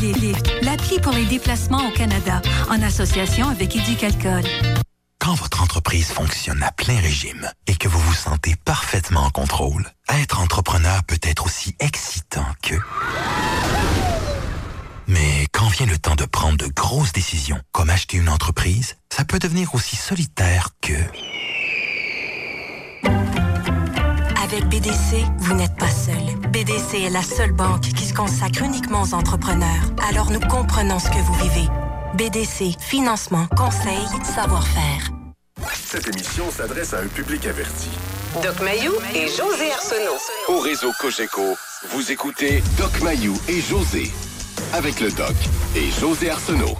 Lift, l'appli pour les déplacements au Canada, en association avec Éducalcool. Quand votre entreprise fonctionne à plein régime et que vous vous sentez parfaitement en contrôle, être entrepreneur peut être aussi excitant que... Mais quand vient le temps de prendre de grosses décisions, comme acheter une entreprise, ça peut devenir aussi solitaire que... Avec BDC, vous n'êtes pas seul. BDC est la seule banque qui se consacre uniquement aux entrepreneurs. Alors nous comprenons ce que vous vivez. BDC, financement, conseil, savoir-faire. Cette émission s'adresse à un public averti. Doc Mayou et José Arsenault. Au réseau Cogeco, vous écoutez Doc Mayou et José. Avec le Doc et José Arsenault.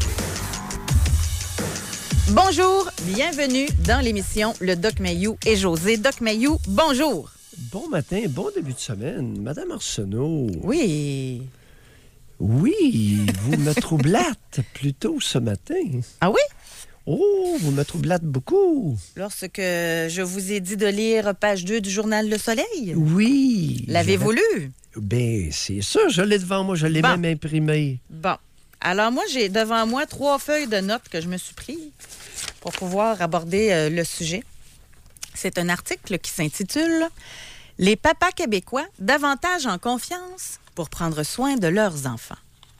Bonjour, bienvenue dans l'émission Le Doc Mayou et José. Doc Mayou, bonjour. Bon matin, bon début de semaine. Madame Arsenault. Oui. Oui, vous me troublâtes plutôt ce matin. Ah oui? Oh, vous me troublâtes beaucoup. Lorsque je vous ai dit de lire page 2 du journal Le Soleil? Oui. L'avez-vous lu? Ben, c'est ça, je l'ai devant moi, je l'ai même imprimé. Bon. Alors moi, j'ai devant moi 3 feuilles de notes que je me suis pris pour pouvoir aborder le sujet. C'est un article qui s'intitule « Les papas québécois davantage en confiance pour prendre soin de leurs enfants ».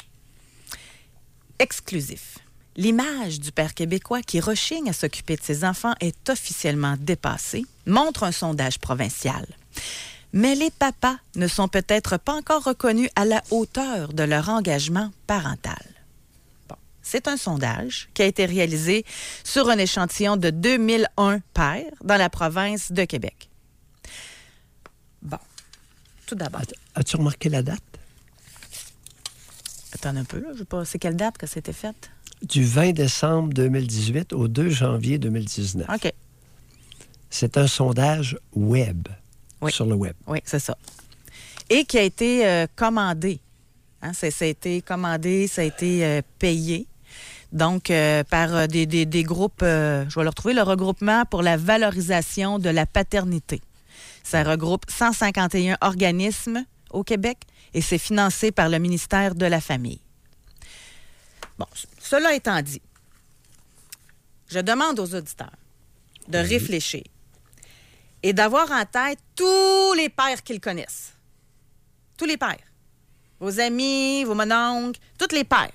Exclusif. L'image du père québécois qui rechigne à s'occuper de ses enfants est officiellement dépassée, montre un sondage provincial. Mais les papas ne sont peut-être pas encore reconnus à la hauteur de leur engagement parental. Bon, c'est un sondage qui a été réalisé sur un échantillon de 2001 pères dans la province de Québec. Bon, tout d'abord. As-tu remarqué la date? Attends un peu, là, je sais pas, c'est quelle date que c'était fait? Du 20 décembre 2018 au 2 janvier 2019. OK. C'est un sondage web. Oui. Sur le web. Oui, c'est ça. Et qui a été commandé. Hein, ça a été commandé, ça a été payé. Donc, par des groupes, je vais le retrouver, le regroupement pour la valorisation de la paternité. Ça regroupe 151 organismes au Québec et c'est financé par le ministère de la Famille. Bon, cela étant dit, je demande aux auditeurs de réfléchir et d'avoir en tête tous les pères qu'ils connaissent. Tous les pères. Vos amis, vos mononcles, tous les pères.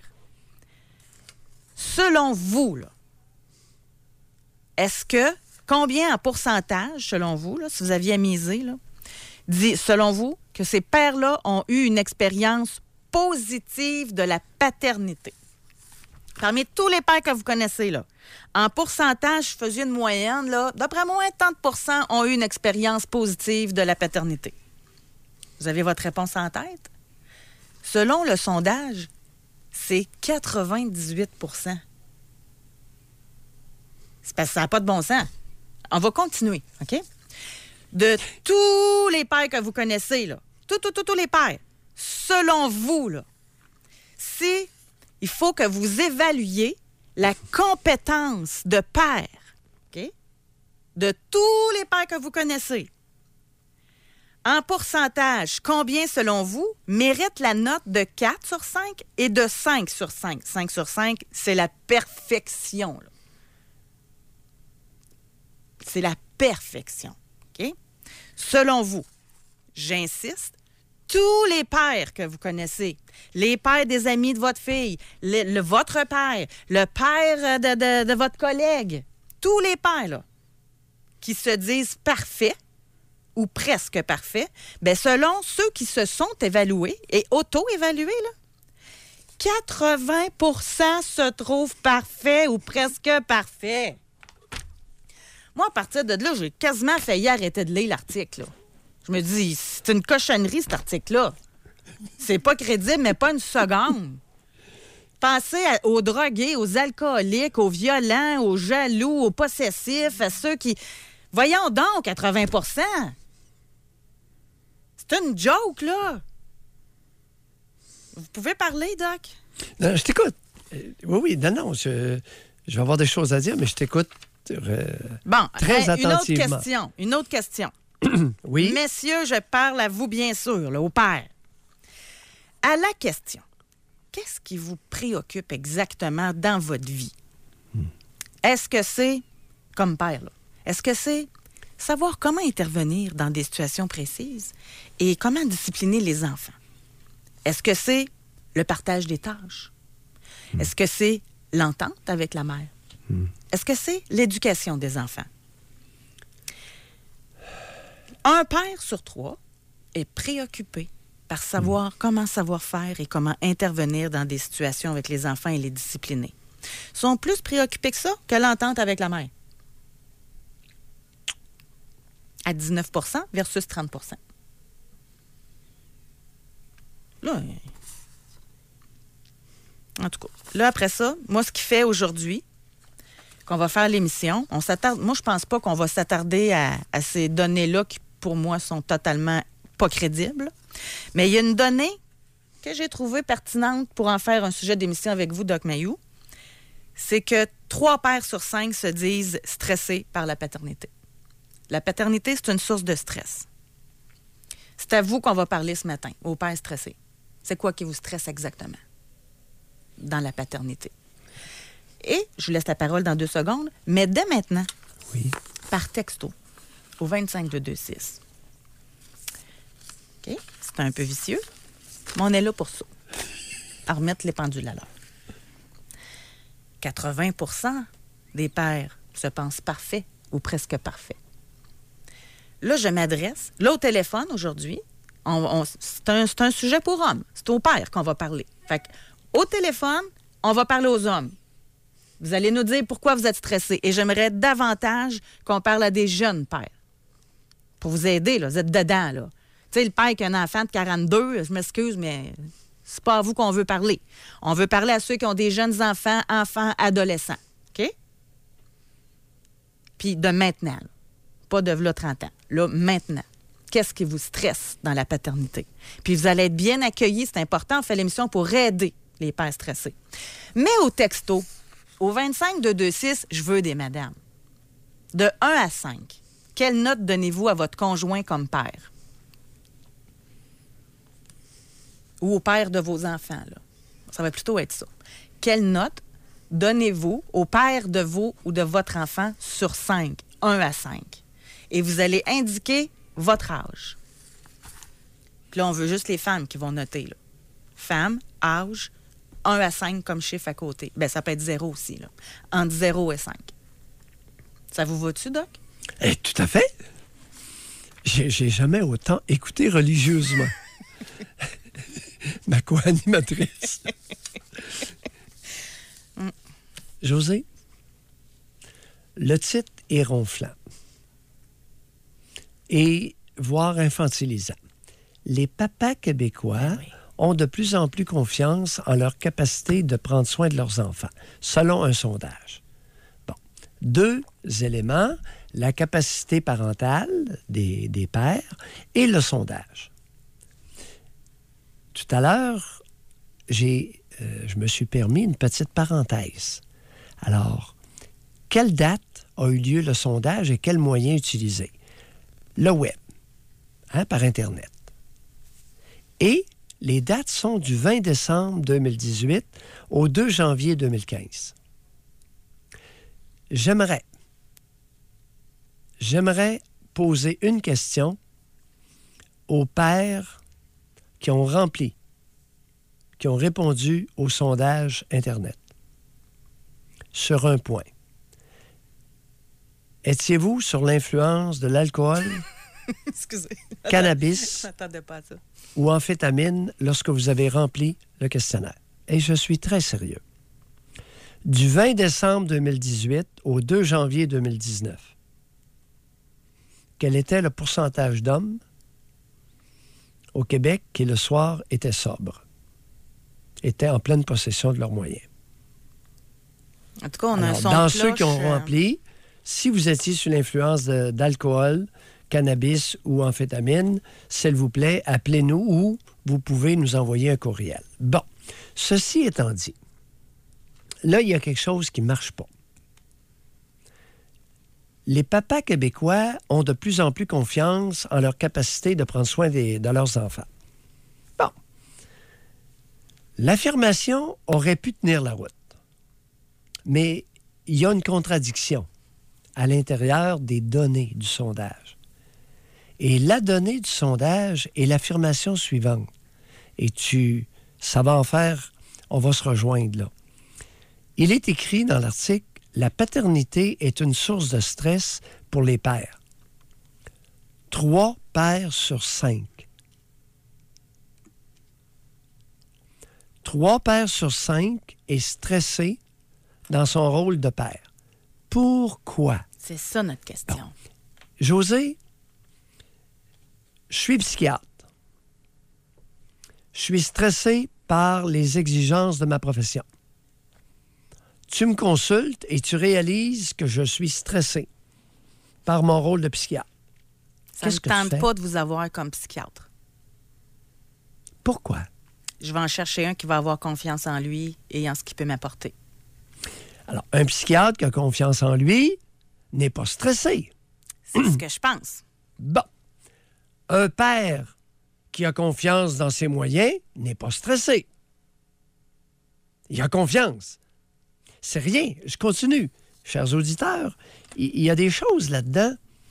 Selon vous, là, est-ce que, combien en pourcentage, selon vous, là, si vous aviez à miser, là, dit, selon vous, que ces pères-là ont eu une expérience positive de la paternité? Parmi tous les pères que vous connaissez, là, en pourcentage, je faisais une moyenne, là, d'après moi, 30% ont eu une expérience positive de la paternité. Vous avez votre réponse en tête? Selon le sondage, c'est 98%. C'est parce que ça n'a pas de bon sens. On va continuer, OK? De tous les pères que vous connaissez, là, tous les pères, selon vous, là, il faut que vous évaluiez la compétence de père, OK? De tous les pères que vous connaissez. En pourcentage, combien, selon vous, mérite la note de 4 sur 5 et de 5 sur 5? 5 sur 5, c'est la perfection, là. C'est la perfection, OK? Selon vous, j'insiste, tous les pères que vous connaissez, les pères des amis de votre fille, votre père, le père de votre collègue, tous les pères là, qui se disent parfaits ou presque parfaits, bien, selon ceux qui se sont évalués et auto-évalués, là, 80% se trouvent parfaits ou presque parfaits. Moi, à partir de là, j'ai quasiment failli arrêter de lire l'article, là. Je me dis, c'est une cochonnerie, cet article-là. C'est pas crédible, mais pas une seconde. Pensez aux drogués, aux alcooliques, aux violents, aux jaloux, aux possessifs, à ceux qui... Voyons donc, 80%. C'est une joke, là. Vous pouvez parler, Doc? Non, je t'écoute. Oui, non, je vais avoir des choses à dire, mais je t'écoute bon, très attentivement. Une autre question. Oui. Messieurs, je parle à vous, bien sûr, là, au père. À la question, qu'est-ce qui vous préoccupe exactement dans votre vie? Est-ce que c'est, comme père, là, est-ce que c'est savoir comment intervenir dans des situations précises et comment discipliner les enfants? Est-ce que c'est le partage des tâches? Est-ce que c'est l'entente avec la mère? Est-ce que c'est l'éducation des enfants? Un père sur 3 est préoccupé par savoir comment savoir faire et comment intervenir dans des situations avec les enfants et les discipliner. Ils sont plus préoccupés que ça que l'entente avec la mère. À 19 % versus 30 %. Là, en tout cas, là, après ça, moi, ce qui fait aujourd'hui qu'on va faire l'émission, on s'attarde. Moi, je pense pas qu'on va s'attarder à ces données-là qui, pour moi, sont totalement pas crédibles. Mais il y a une donnée que j'ai trouvée pertinente pour en faire un sujet d'émission avec vous, Doc Mayou. C'est que 3 pères sur 5 se disent stressés par la paternité. La paternité, c'est une source de stress. C'est à vous qu'on va parler ce matin, aux pères stressés. C'est quoi qui vous stresse exactement dans la paternité? Et je vous laisse la parole dans 2 secondes, mais dès maintenant, par texto, au 25-226. OK? C'est un peu vicieux, mais on est là pour ça, à remettre les pendules à l'heure. 80 % des pères se pensent parfaits ou presque parfaits. Là, je m'adresse, là, au téléphone aujourd'hui, c'est un sujet pour hommes. C'est aux pères qu'on va parler. Fait que, au téléphone, on va parler aux hommes. Vous allez nous dire pourquoi vous êtes stressés. Et j'aimerais davantage qu'on parle à des jeunes pères. Pour vous aider, là. Vous êtes dedans, là. Tu sais, le père qui a un enfant de 42, je m'excuse, mais c'est pas à vous qu'on veut parler. On veut parler à ceux qui ont des jeunes enfants, adolescents. OK? Puis de maintenant, là. Pas de là 30 ans. Là, maintenant. Qu'est-ce qui vous stresse dans la paternité? Puis vous allez être bien accueillis. C'est important. On fait l'émission pour aider les pères stressés. Mais au texto, au 25-226, je veux des madames. De 1 à 5, quelle note donnez-vous à votre conjoint comme père? Ou au père de vos enfants, là? Ça va plutôt être ça. Quelle note donnez-vous au père de vous ou de votre enfant sur 5? 1 à 5. Et vous allez indiquer votre âge. Puis là, on veut juste les femmes qui vont noter, là. Femme, âge, 1 à 5 comme chiffre à côté. Bien, ça peut être 0 aussi, là. Entre 0 et 5. Ça vous va-tu, Doc? Tout à fait. J'ai jamais autant écouté religieusement ma co-animatrice. José, le titre est ronflant et voire infantilisant. Les papas québécois ont de plus en plus confiance en leur capacité de prendre soin de leurs enfants, selon un sondage. Bon, 2 éléments, la capacité parentale des pères et le sondage. Tout à l'heure, je me suis permis une petite parenthèse. Alors, quelle date a eu lieu le sondage et quels moyens utilisés? Le web, par Internet. Et les dates sont du 20 décembre 2018 au 2 janvier 2015. J'aimerais poser une question aux pères qui ont répondu au sondage Internet. Sur un point. Étiez-vous sur l'influence de l'alcool, cannabis Je m'attendais pas à ça. ou amphétamine lorsque vous avez rempli le questionnaire? Et je suis très sérieux. Du 20 décembre 2018 au 2 janvier 2019, quel était le pourcentage d'hommes au Québec qui, le soir, étaient sobres, étaient en pleine possession de leurs moyens? En tout cas, on a un son dans de ceux qui ont cloche, rempli, si vous étiez sous l'influence d'alcool, cannabis ou amphétamine, s'il vous plaît, appelez-nous ou vous pouvez nous envoyer un courriel. Bon, ceci étant dit, là, il y a quelque chose qui ne marche pas. Les papas québécois ont de plus en plus confiance en leur capacité de prendre soin de leurs enfants. Bon. L'affirmation aurait pu tenir la route. Mais il y a une contradiction à l'intérieur des données du sondage. Et la donnée du sondage est l'affirmation suivante. Et ça va en faire, on va se rejoindre là. Il est écrit dans l'article, la paternité est une source de stress pour les pères. 3 pères sur 5. 3 pères sur 5 est stressé dans son rôle de père. Pourquoi? C'est ça notre question. Bon. José, je suis psychiatre. Je suis stressé par les exigences de ma profession. Tu me consultes et tu réalises que je suis stressé par mon rôle de psychiatre. Ça ne tente pas de vous avoir comme psychiatre. Pourquoi? Je vais en chercher un qui va avoir confiance en lui et en ce qu'il peut m'apporter. Alors, un psychiatre qui a confiance en lui n'est pas stressé. C'est ce que je pense. Bon. Un père qui a confiance dans ses moyens n'est pas stressé. Il a confiance. C'est rien. Je continue. Chers auditeurs, il y a des choses là-dedans.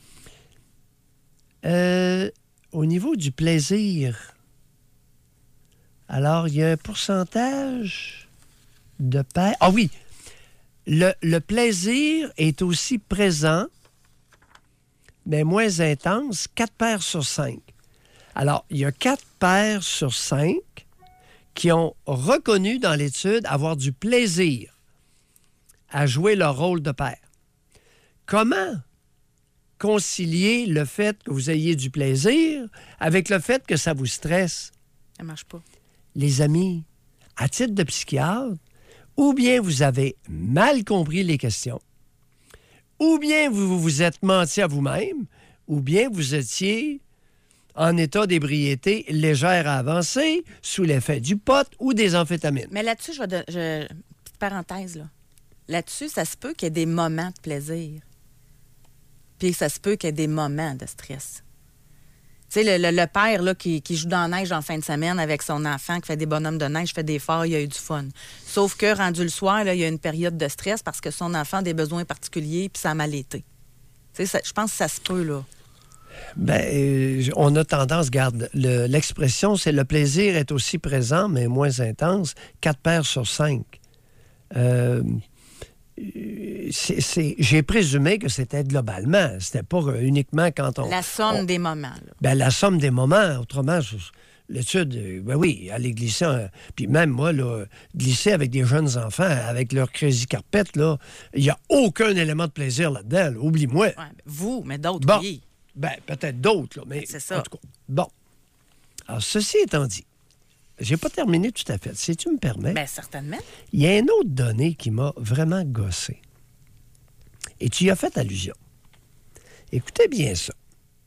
Au niveau du plaisir, alors, il y a un pourcentage de pères... Ah oui! Le plaisir est aussi présent, mais moins intense, 4 pères sur 5. Alors, il y a 4 pères sur 5 qui ont reconnu dans l'étude avoir du plaisir à jouer leur rôle de père. Comment concilier le fait que vous ayez du plaisir avec le fait que ça vous stresse? Ça ne marche pas. Les amis, à titre de psychiatre, ou bien vous avez mal compris les questions, ou bien vous vous êtes menti à vous-même, ou bien vous étiez en état d'ébriété légère à avancer, sous l'effet du pot ou des amphétamines. Mais là-dessus, petite parenthèse, là. Là-dessus, ça se peut qu'il y ait des moments de plaisir. Puis ça se peut qu'il y ait des moments de stress. Tu sais, le père là, qui joue dans la neige en fin de semaine avec son enfant, qui fait des bonhommes de neige, fait des forts, il a eu du fun. Sauf que, rendu le soir, là, il y a une période de stress parce que son enfant a des besoins particuliers puis ça a mal été. Tu sais, je pense que ça se peut, là. Bien, on a tendance, regarde, l'expression, c'est le plaisir est aussi présent, mais moins intense, 4 pères sur 5. J'ai présumé que c'était globalement. C'était pas uniquement quand on... La somme des moments. Là. Ben, la somme des moments. Autrement, l'étude, ben oui, aller glisser... Puis même moi, là, glisser avec des jeunes enfants, avec leur Crazy Carpet, là, il n'y a aucun élément de plaisir là-dedans. Là. Oublie-moi. Ouais, vous, mais d'autres, bon, oui. Ben, peut-être d'autres, là, mais c'est ça. En tout cas, bon. Alors, ceci étant dit, j'ai pas terminé tout à fait. Si tu me permets. Bien, certainement. Il y a une autre donnée qui m'a vraiment gossé. Et tu y as fait allusion. Écoutez bien ça.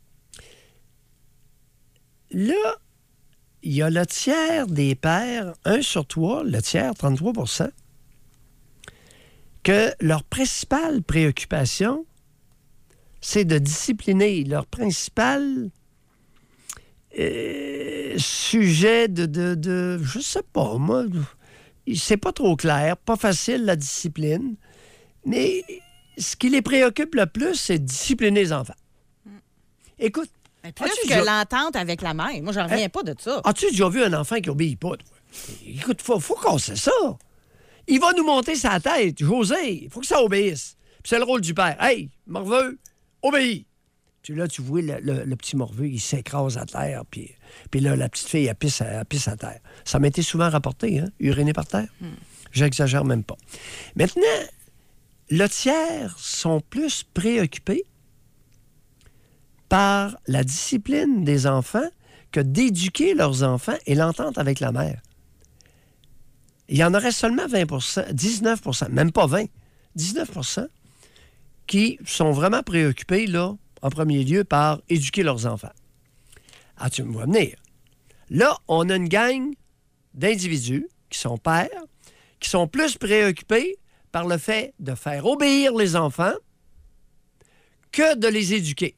Là, il y a le tiers des pères, 1 sur 3, le tiers, 33 %, que leur principale préoccupation, c'est de discipliner leur principal sujet de je sais pas, moi, c'est pas trop clair, pas facile la discipline, mais ce qui les préoccupe le plus, c'est de discipliner les enfants. Écoute, mais plus que l'entente avec la mère. Moi, j'en reviens pas de ça. As-tu déjà vu un enfant qui obéit pas, toi? Écoute, faut casser ça. Il va nous monter sa tête. José, il faut que ça obéisse. Puis c'est le rôle du père. Hey, morveux, obéis. Puis là, tu vois le petit morveux, il s'écrase à terre. Puis là, la petite fille, elle pisse à terre. Ça m'a été souvent rapporté, hein, uriner par terre. J'exagère même pas. Maintenant, le tiers sont plus préoccupés par la discipline des enfants que d'éduquer leurs enfants et l'entente avec la mère. Il y en aurait seulement 20 19 même pas 20, 19 qui sont vraiment préoccupés, là, en premier lieu, par éduquer leurs enfants. Ah, tu me vois venir. Là, on a une gang d'individus qui sont pères, qui sont plus préoccupés par le fait de faire obéir les enfants que de les éduquer.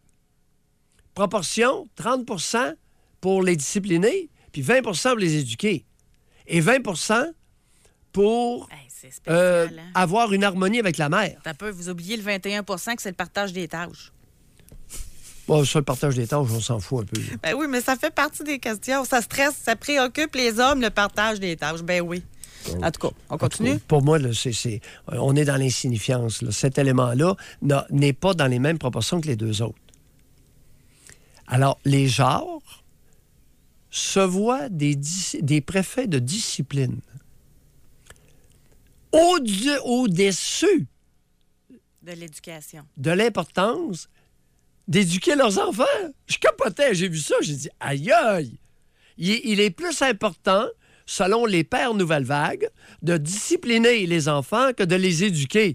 Proportion, 30 pour les discipliner, puis 20 pour les éduquer. et 20 pour c'est spécial, hein? avoir une harmonie avec la mère. T'as peur, vous oubliez le 21 que c'est le partage des tâches. Bon, ça, le partage des tâches, on s'en fout un peu. Ben oui, mais ça fait partie des questions. Ça stresse, ça préoccupe les hommes, le partage des tâches. Ben oui. En tout cas, on continue? Pour moi, là, on est dans l'insignifiance. Là. Cet élément-là n'est pas dans les mêmes proportions que les deux autres. Alors, les genres se voient des préfets de discipline au-dessus de l'éducation. De l'importance d'éduquer leurs enfants. Je capotais, j'ai vu ça, j'ai dit, aïe, aïe! Il est plus important, selon les pères Nouvelle Vague, de discipliner les enfants que de les éduquer.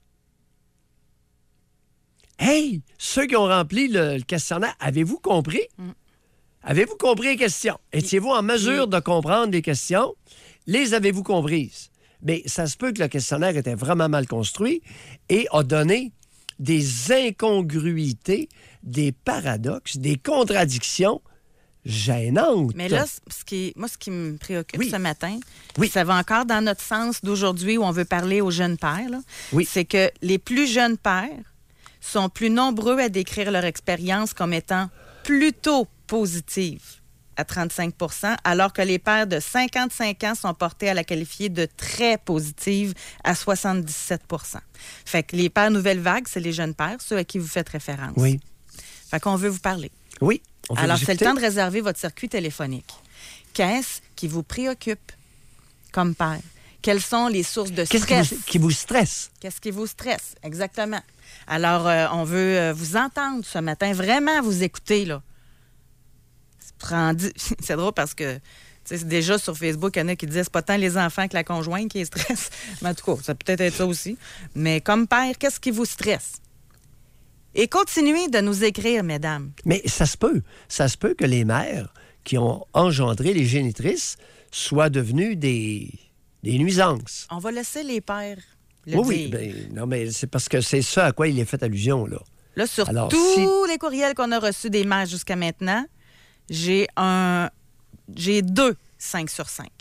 Hey, ceux qui ont rempli le questionnaire, avez-vous compris? Avez-vous compris les questions? Étiez-vous en mesure de comprendre les questions? Les avez-vous comprises? Mais ça se peut que le questionnaire était vraiment mal construit et a donné des incongruités, des paradoxes, des contradictions gênantes. Mais là, ce qui me préoccupe ce matin, oui. Ça va encore dans notre sens d'aujourd'hui où on veut parler aux jeunes pères, là, oui. C'est que les plus jeunes pères sont plus nombreux à décrire leur expérience comme étant plutôt positive à 35 %, alors que les pères de 55 ans sont portés à la qualifier de très positive à 77 %. Fait que les pères Nouvelle Vague, c'est les jeunes pères, ceux à qui vous faites référence. Oui. Fait qu'on veut vous parler. Oui. Alors, c'est le temps de réserver votre circuit téléphonique. Qu'est-ce qui vous préoccupe comme père? Quelles sont les sources de stress? Qu'est-ce qui vous stresse? Qu'est-ce qui vous stresse? Exactement. Alors, on veut vous entendre ce matin, vraiment vous écouter, là. C'est drôle parce que c'est déjà sur Facebook, il y en a qui disent c'est pas tant les enfants que la conjointe qui est stress. Mais en tout cas, ça peut peut-être être ça aussi. Mais comme père, qu'est-ce qui vous stresse? Et continuez de nous écrire, mesdames. Mais ça se peut. Ça se peut que les mères qui ont engendré les génitrices soient devenues des nuisances. On va laisser les pères le dire. Oui, non, mais c'est parce que c'est ça à quoi il est fait allusion, là. Là, sur tous les courriels qu'on a reçus des mères jusqu'à maintenant, j'ai 2 5 sur 5.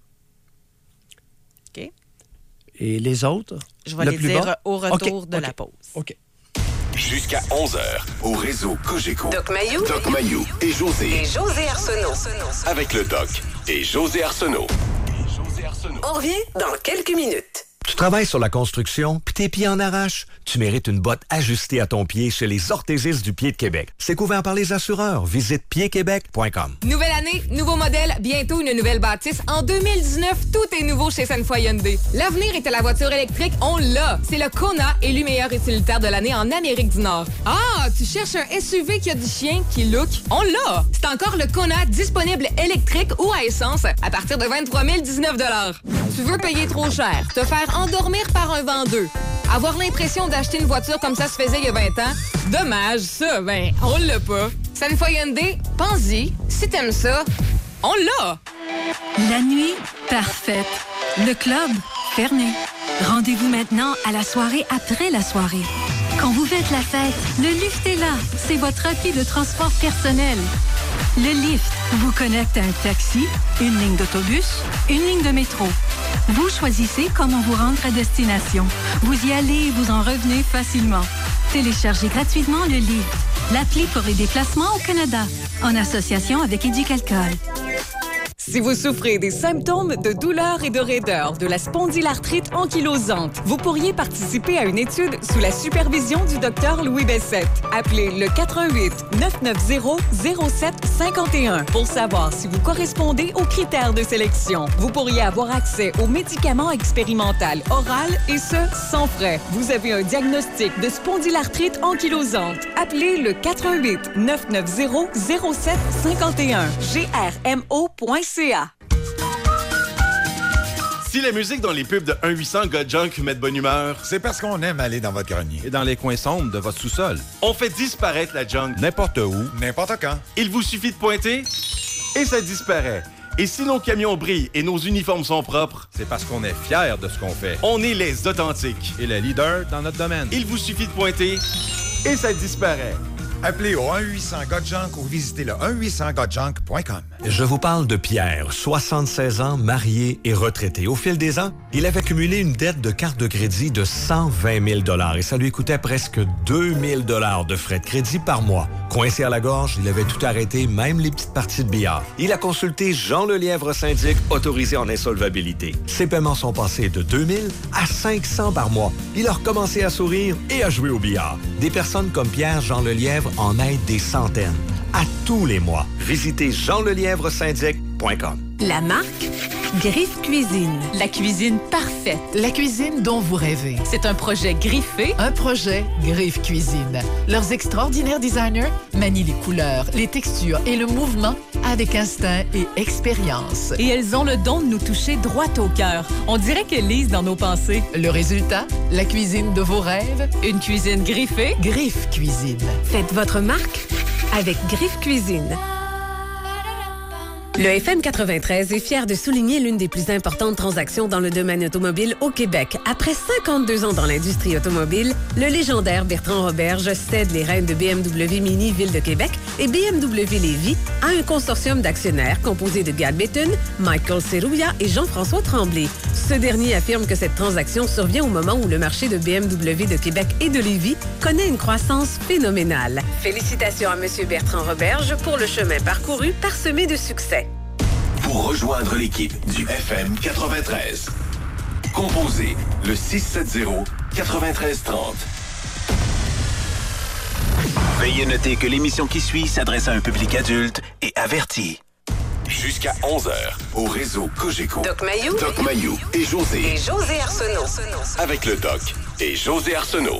OK? Et les autres? Je vais les dire au retour de la pause. OK. Jusqu'à 11h, au réseau Cogeco. Doc Mayou et José. Et José Arsenault. Avec le Doc et José Arsenault. On revient dans quelques minutes. Tu travailles sur la construction, puis tes pieds en arrachent? Tu mérites une botte ajustée à ton pied chez les orthésistes du Pied de Québec. C'est couvert par les assureurs. Visite piedquebec.com. Nouvelle année, nouveau modèle, bientôt une nouvelle bâtisse. En 2019, tout est nouveau chez Sainte-Foy Hyundai. L'avenir est à la voiture électrique, on l'a. C'est le Kona, élu meilleur utilitaire de l'année en Amérique du Nord. Ah, tu cherches un SUV qui a du chien, qui look? On l'a. C'est encore le Kona, disponible électrique ou à essence, à partir de 23 019 $. Tu veux payer trop cher, te faire endormir par un vendeur, avoir l'impression d'acheter une voiture comme ça se faisait il y a 20 ans? Dommage, ça, on l'a pas. Sainte-Foy Hyundai, pense-y. Si t'aimes ça, on l'a. La nuit parfaite. Le club fermé. Rendez-vous maintenant à la soirée après la soirée. Quand vous faites la fête, le Lift est là. C'est votre appui de transport personnel. Le Lift vous connecte à un taxi, une ligne d'autobus, une ligne de métro. Vous choisissez comment vous rendre à destination. Vous y allez et vous en revenez facilement. Téléchargez gratuitement le Lift, l'appli pour les déplacements au Canada, en association avec Éducalcool. Si vous souffrez des symptômes de douleur et de raideur de la spondylarthrite ankylosante, vous pourriez participer à une étude sous la supervision du Dr Louis Bessette. Appelez le 418-990-0751 pour savoir si vous correspondez aux critères de sélection. Vous pourriez avoir accès aux médicaments expérimentaux oral et ce, sans frais. Vous avez un diagnostic de spondylarthrite ankylosante. Appelez le 418-990-0751. grmo.ca. Si la musique dans les pubs de 1-800 Got Junk met de bonne humeur, c'est parce qu'on aime aller dans votre grenier. Et dans les coins sombres de votre sous-sol. On fait disparaître la junk n'importe où, n'importe quand. Il vous suffit de pointer et ça disparaît. Et si nos camions brillent et nos uniformes sont propres, c'est parce qu'on est fiers de ce qu'on fait. On est les authentiques. Et les leaders dans notre domaine. Il vous suffit de pointer et ça disparaît. Appelez au 1-800-GOT-JUNK ou visitez le 1-800-GOT-JUNK.com. Je vous parle de Pierre, 76 ans, marié et retraité. Au fil des ans, il avait cumulé une dette de carte de crédit de 120 000 $ et ça lui coûtait presque 2 000 $ de frais de crédit par mois. Coincé à la gorge, il avait tout arrêté, même les petites parties de billard. Il a consulté Jean Lelièvre syndic, autorisé en insolvabilité. Ses paiements sont passés de 2 000 à 500 par mois. Il a recommencé à sourire et à jouer au billard. Des personnes comme Pierre Jean Lelièvre en aident des centaines. À tous les mois, visitez jeanlelièvresyndic.com. La marque Griffe Cuisine. La cuisine parfaite. La cuisine dont vous rêvez. C'est un projet griffé. Un projet Griffe Cuisine. Leurs extraordinaires designers manient les couleurs, les textures et le mouvement avec instinct et expérience. Et elles ont le don de nous toucher droit au cœur. On dirait qu'elles lisent dans nos pensées. Le résultat, la cuisine de vos rêves. Une cuisine griffée. Griffe Cuisine. Faites votre marque avec Griffe Cuisine. Le FM 93 est fier de souligner l'une des plus importantes transactions dans le domaine automobile au Québec. Après 52 ans dans l'industrie automobile, le légendaire Bertrand Roberge cède les rênes de BMW Mini Ville de Québec et BMW Lévis à un consortium d'actionnaires composé de Gad Béthune, Michael Serrouillat et Jean-François Tremblay. Ce dernier affirme que cette transaction survient au moment où le marché de BMW de Québec et de Lévis connaît une croissance phénoménale. Félicitations à M. Bertrand Roberge pour le chemin parcouru parsemé de succès. Pour rejoindre l'équipe du FM 93, composez le 670-9330. Veuillez noter que l'émission qui suit s'adresse à un public adulte et averti. Jusqu'à 11h, au réseau Cogeco. Doc Mayou et José. Et José Arsenault. Avec le Doc et José Arsenault.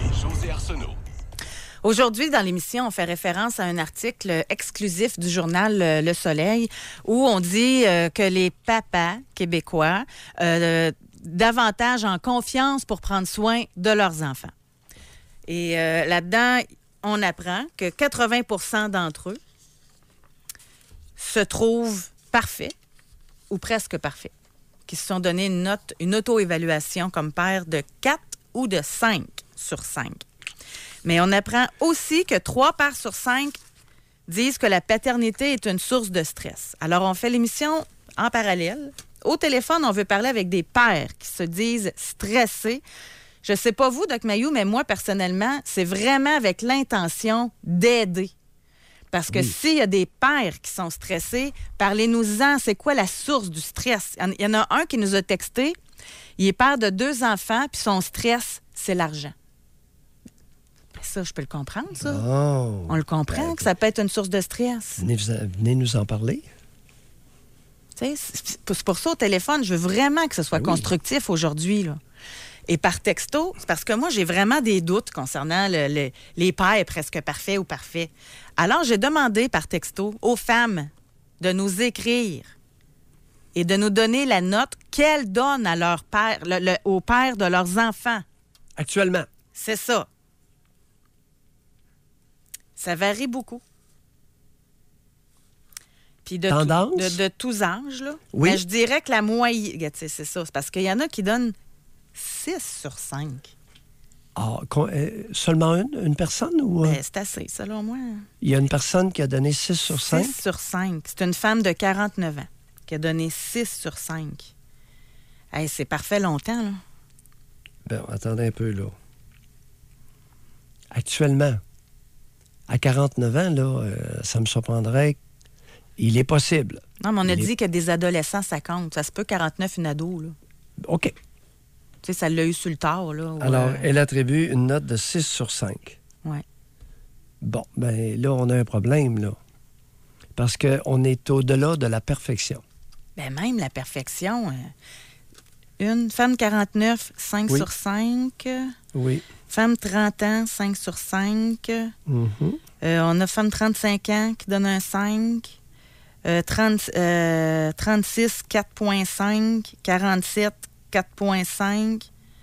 Aujourd'hui, dans l'émission, on fait référence à un article exclusif du journal Le Soleil où on dit que les papas québécois davantage en confiance pour prendre soin de leurs enfants. Et là-dedans, on apprend que 80% d'entre eux se trouvent parfaits ou presque parfaits, qui se sont donné une auto-évaluation comme père de 4 ou de 5 sur 5. Mais on apprend aussi que 3 pères sur 5 disent que la paternité est une source de stress. Alors, on fait l'émission en parallèle. Au téléphone, on veut parler avec des pères qui se disent stressés. Je ne sais pas vous, Doc Mayou, mais moi, personnellement, c'est vraiment avec l'intention d'aider. Parce que s'il y a des pères qui sont stressés, parlez-nous-en. C'est quoi la source du stress? Il y en a un qui nous a texté. Il est père de 2 enfants, puis son stress, c'est l'argent. Ça, je peux le comprendre, ça. Oh, on le comprend, que ça peut être une source de stress. Venez nous en parler. C'est pour ça, au téléphone, je veux vraiment que ce soit constructif aujourd'hui, là. Et par texto, c'est parce que moi, j'ai vraiment des doutes concernant les pères presque parfaits ou parfaits. Alors, j'ai demandé par texto aux femmes de nous écrire et de nous donner la note qu'elles donnent à leur père, au père de leurs enfants. Actuellement. C'est ça. Ça varie beaucoup. Puis tendance? De tous âges, là. Oui. Mais je dirais que la moyenne, c'est ça. C'est parce qu'il y en a qui donnent 6 sur 5. Ah, seulement une personne? Ou... Ben, c'est assez, selon moi. Il y a une personne qui a donné 6 sur 5? 6 sur 5. C'est une femme de 49 ans qui a donné 6 sur 5. Hey, c'est parfait longtemps, là. Ben, attendez un peu, là. Actuellement, à 49 ans, là, ça me surprendrait. Il est possible. Non, mais on a dit que des adolescents, ça compte. Ça se peut 49, une ado, là. OK. Tu sais, ça l'a eu sur le tard, là. Alors, elle attribue une note de 6 sur 5. Oui. Bon, ben là, on a un problème, là. Parce qu'on est au-delà de la perfection. Ben même la perfection. Une femme 49, 5 sur 5. Oui. Femme 30 ans, 5 sur 5. Mm-hmm. On a femme 35 ans qui donne un 5. 36, 4,5. 47, 4,5.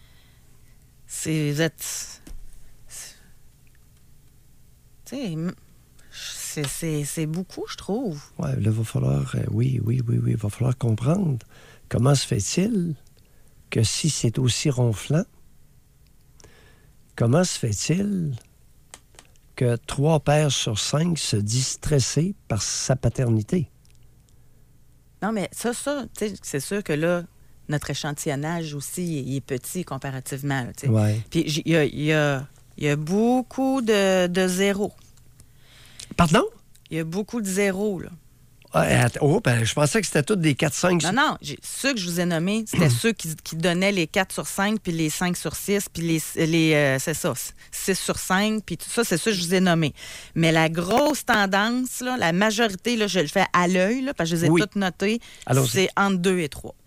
C'est beaucoup, je trouve. Oui, là, il va falloir... oui, il va falloir comprendre comment se fait-il que si c'est aussi ronflant, comment se fait-il que 3 pères sur 5 se disent stressés par sa paternité. Non, mais ça, tu sais, c'est sûr que là, notre échantillonnage aussi, il est petit comparativement. Là, tu sais. Ouais. Puis il y a beaucoup de zéros. Pardon? Il y a beaucoup de zéros, là. Je pensais que c'était tous des 4-5. Non, ceux que je vous ai nommés, c'était ceux qui donnaient les 4 sur 5, puis les 5 sur 6, puis c'est ça, 6 sur 5, puis tout ça, c'est ceux que je vous ai nommés. Mais la grosse tendance, là, la majorité, là, je le fais à l'œil, là, parce que je les ai toutes notées, c'est entre 2 et 3.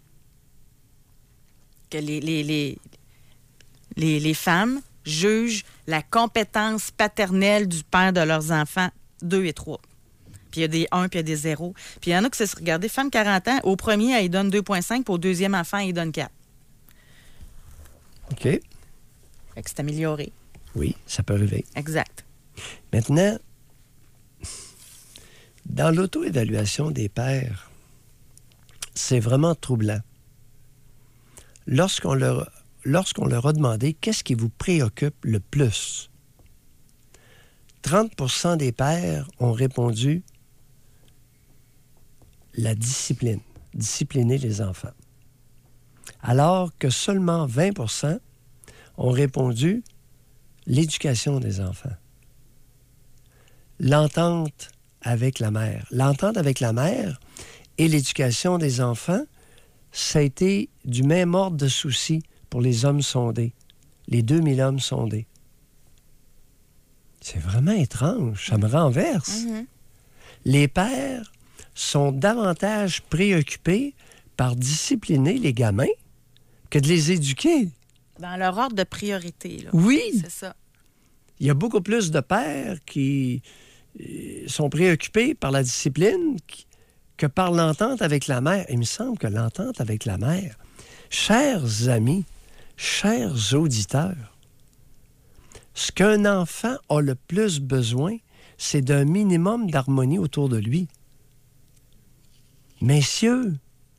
Que les femmes jugent la compétence paternelle du père de leurs enfants 2 et 3. Puis il y a des 1, puis il y a des 0. Puis il y en a qui se regardent, femme 40 ans, au premier, elle donne 2,5, puis au deuxième enfant, elle donne 4. OK. Fait que c'est amélioré. Oui, ça peut arriver. Exact. Maintenant, dans l'auto-évaluation des pères, c'est vraiment troublant. Lorsqu'on leur a demandé qu'est-ce qui vous préoccupe le plus, 30% des pères ont répondu la discipline, discipliner les enfants. Alors que seulement 20% ont répondu l'éducation des enfants. L'entente avec la mère. L'entente avec la mère et l'éducation des enfants, ça a été du même ordre de souci pour les hommes sondés, les 2000 hommes sondés. C'est vraiment étrange, ça me renverse. Mm-hmm. Les pères sont davantage préoccupés par discipliner les gamins que de les éduquer. Dans leur ordre de priorité, là. Oui. C'est ça. Il y a beaucoup plus de pères qui sont préoccupés par la discipline que par l'entente avec la mère. Il me semble que l'entente avec la mère, chers amis, chers auditeurs, ce qu'un enfant a le plus besoin, c'est d'un minimum d'harmonie autour de lui. Messieurs,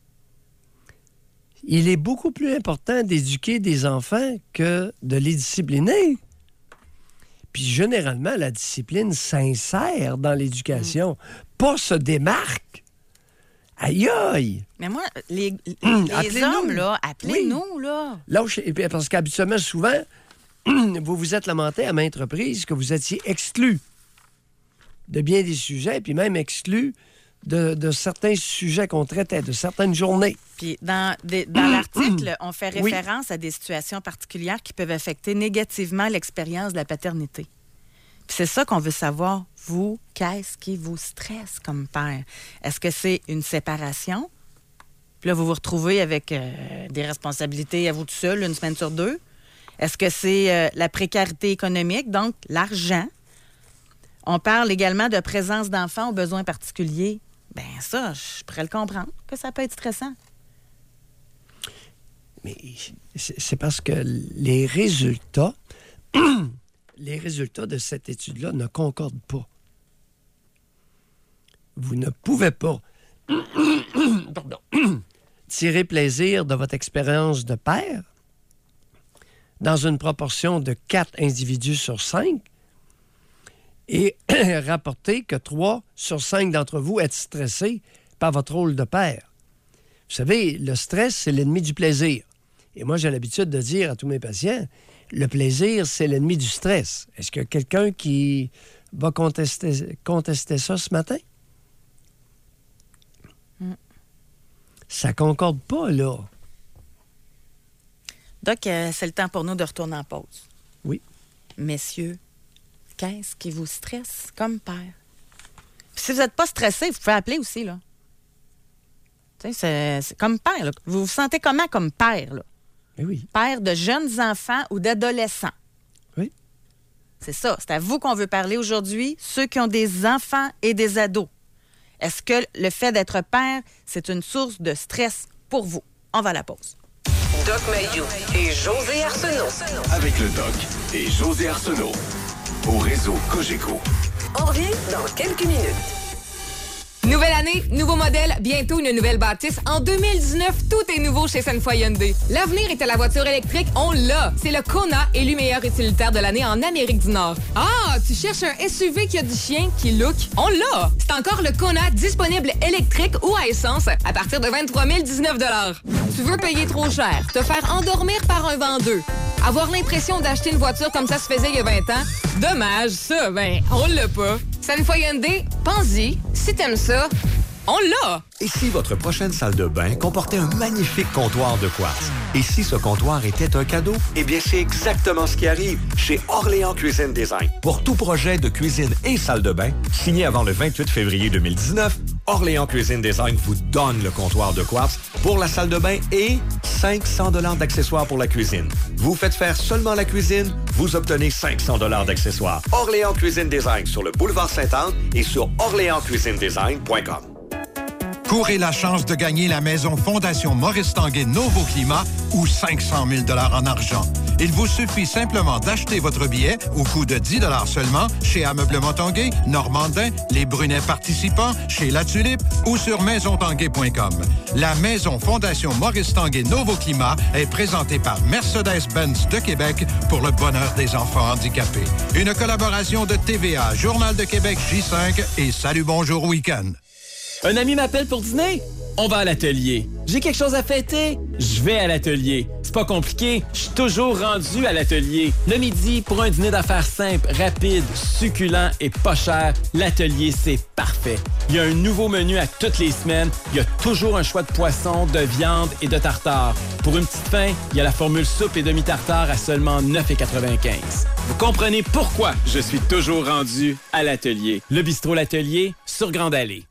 il est beaucoup plus important d'éduquer des enfants que de les discipliner. Puis généralement, la discipline s'insère dans l'éducation, pas se démarque. Aïe aïe! Mais moi, les hommes, là, appelez-nous, là. Parce qu'habituellement, souvent, vous vous êtes lamenté à maintes reprises que vous étiez exclus de bien des sujets, puis même exclus de certains sujets qu'on traitait, de certaines journées. Puis dans l'article, on fait référence à des situations particulières qui peuvent affecter négativement l'expérience de la paternité. Puis c'est ça qu'on veut savoir. Vous, qu'est-ce qui vous stresse comme père? Est-ce que c'est une séparation? Puis là, vous vous retrouvez avec des responsabilités à vous tout seul, 1 semaine sur 2. Est-ce que c'est la précarité économique, donc l'argent? On parle également de présence d'enfants aux besoins particuliers. Bien, ça, je pourrais le comprendre, que ça peut être stressant. Mais c'est parce que les résultats de cette étude-là ne concordent pas. Vous ne pouvez pas tirer plaisir de votre expérience de père dans une proportion de 4 individus sur 5 et rapporter que 3 sur 5 d'entre vous êtes stressés par votre rôle de père. Vous savez, le stress, c'est l'ennemi du plaisir. Et moi, j'ai l'habitude de dire à tous mes patients, le plaisir, c'est l'ennemi du stress. Est-ce qu'il y a quelqu'un qui va contester ça ce matin? Ça concorde pas, là. Doc, c'est le temps pour nous de retourner en pause. Oui. Messieurs, qu'est-ce qui vous stresse comme père? Puis si vous n'êtes pas stressé, vous pouvez appeler aussi, là. Tu sais, c'est comme père, là. Vous vous sentez comment comme père, là? Oui. Père de jeunes enfants ou d'adolescents. Oui. C'est ça. C'est à vous qu'on veut parler aujourd'hui, ceux qui ont des enfants et des ados. Est-ce que le fait d'être père, c'est une source de stress pour vous? On va à la pause. Doc Mayou et José Arsenault. Avec le Doc et José Arsenault. Au réseau Cogeco. On revient dans quelques minutes. Nouvelle année, nouveau modèle, bientôt une nouvelle bâtisse. En 2019, tout est nouveau chez Sainte-Foy Hyundai. L'avenir est à la voiture électrique, on l'a. C'est le Kona, élu meilleur utilitaire de l'année en Amérique du Nord. Ah, tu cherches un SUV qui a du chien, qui look? On l'a. C'est encore le Kona, disponible électrique ou à essence, à partir de 23 019 $. Tu veux payer trop cher, te faire endormir par un vendeur, avoir l'impression d'acheter une voiture comme ça se faisait il y a 20 ans? Dommage, ça, on l'a pas. Sainte-Foy Hyundai, pense-y. Si t'aimes ça, on l'a! Et si votre prochaine salle de bain comportait un magnifique comptoir de quartz? Et si ce comptoir était un cadeau? Eh bien, c'est exactement ce qui arrive chez Orléans Cuisine Design. Pour tout projet de cuisine et salle de bain, signé avant le 28 février 2019, Orléans Cuisine Design vous donne le comptoir de quartz pour la salle de bain et 500 $ d'accessoires pour la cuisine. Vous faites faire seulement la cuisine, vous obtenez 500 $ d'accessoires. Orléans Cuisine Design sur le boulevard Sainte-Anne et sur orléanscuisinedesign.com. Courez la chance de gagner la maison Fondation Maurice Tanguay Novo Climat ou 500 000 $ en argent. Il vous suffit simplement d'acheter votre billet au coût de 10 $ seulement chez Ameublement Tanguay, Normandin, Les Brunets participants, chez La Tulipe ou sur maisontanguay.com. La maison Fondation Maurice Tanguay Novo Climat est présentée par Mercedes-Benz de Québec pour le bonheur des enfants handicapés. Une collaboration de TVA, Journal de Québec J5 et Salut Bonjour Week-end. Un ami m'appelle pour dîner? On va à l'atelier. J'ai quelque chose à fêter? Je vais à l'atelier. C'est pas compliqué, je suis toujours rendu à l'atelier. Le midi, pour un dîner d'affaires simple, rapide, succulent et pas cher, l'atelier, c'est parfait. Il y a un nouveau menu à toutes les semaines. Il y a toujours un choix de poisson, de viande et de tartare. Pour une petite faim, il y a la formule soupe et demi-tartare à seulement 9,95. Vous comprenez pourquoi je suis toujours rendu à l'atelier. Le bistrot L'Atelier, sur Grande Allée.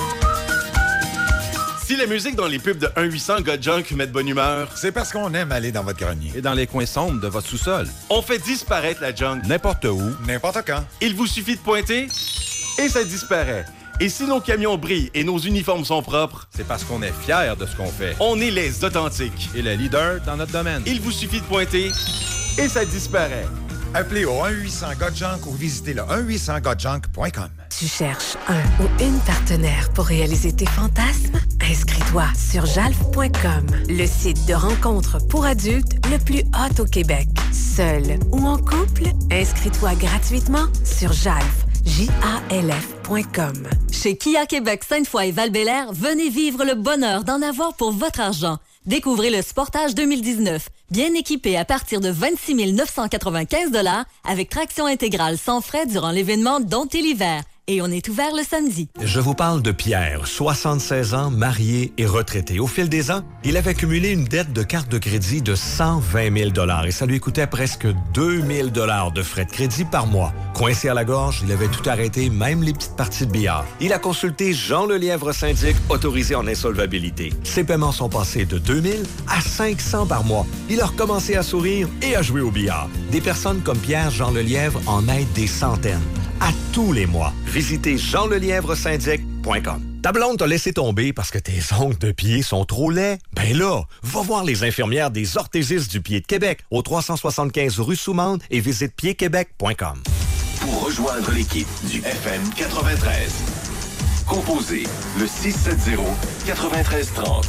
Si la musique dans les pubs de 1-800 Got Junk met de bonne humeur, c'est parce qu'on aime aller dans votre grenier. Et dans les coins sombres de votre sous-sol. On fait disparaître la junk n'importe où, n'importe quand. Il vous suffit de pointer et ça disparaît. Et si nos camions brillent et nos uniformes sont propres, c'est parce qu'on est fiers de ce qu'on fait. On est les authentiques. Et le leader dans notre domaine. Il vous suffit de pointer et ça disparaît. Appelez au 1-800-GOT-JUNK ou visitez le 1-800-GOT-JUNK.com. Tu cherches un ou une partenaire pour réaliser tes fantasmes? Inscris-toi sur jalf.com, le site de rencontre pour adultes le plus hot au Québec. Seul ou en couple? Inscris-toi gratuitement sur jalf.com. Chez Kia Québec, Sainte-Foy et Val-Bélair, venez vivre le bonheur d'en avoir pour votre argent. Découvrez le Sportage 2019, bien équipé à partir de 26 995 $ avec traction intégrale sans frais durant l'événement Domptez l'hiver. Et on est ouvert le samedi. Je vous parle de Pierre, 76 ans, marié et retraité. Au fil des ans, il avait cumulé une dette de carte de crédit de 120 000 $ et ça lui coûtait presque 2 000 $ de frais de crédit par mois. Coincé à la gorge, il avait tout arrêté, même les petites parties de billard. Il a consulté Jean Lelièvre syndic, autorisé en insolvabilité. Ses paiements sont passés de 2 000 à 500 par mois. Il a recommencé à sourire et à jouer au billard. Des personnes comme Pierre Jean Lelièvre en aident des centaines. À tous les mois, visitez jeanlelièvresyndic.com. Ta blonde t'a laissé tomber parce que tes ongles de pied sont trop laids? Ben là, va voir les infirmières des orthésistes du pied de Québec au 375 rue Soumande et visite piedquebec.com. Pour rejoindre l'équipe du FM 93, composez le 670-9330.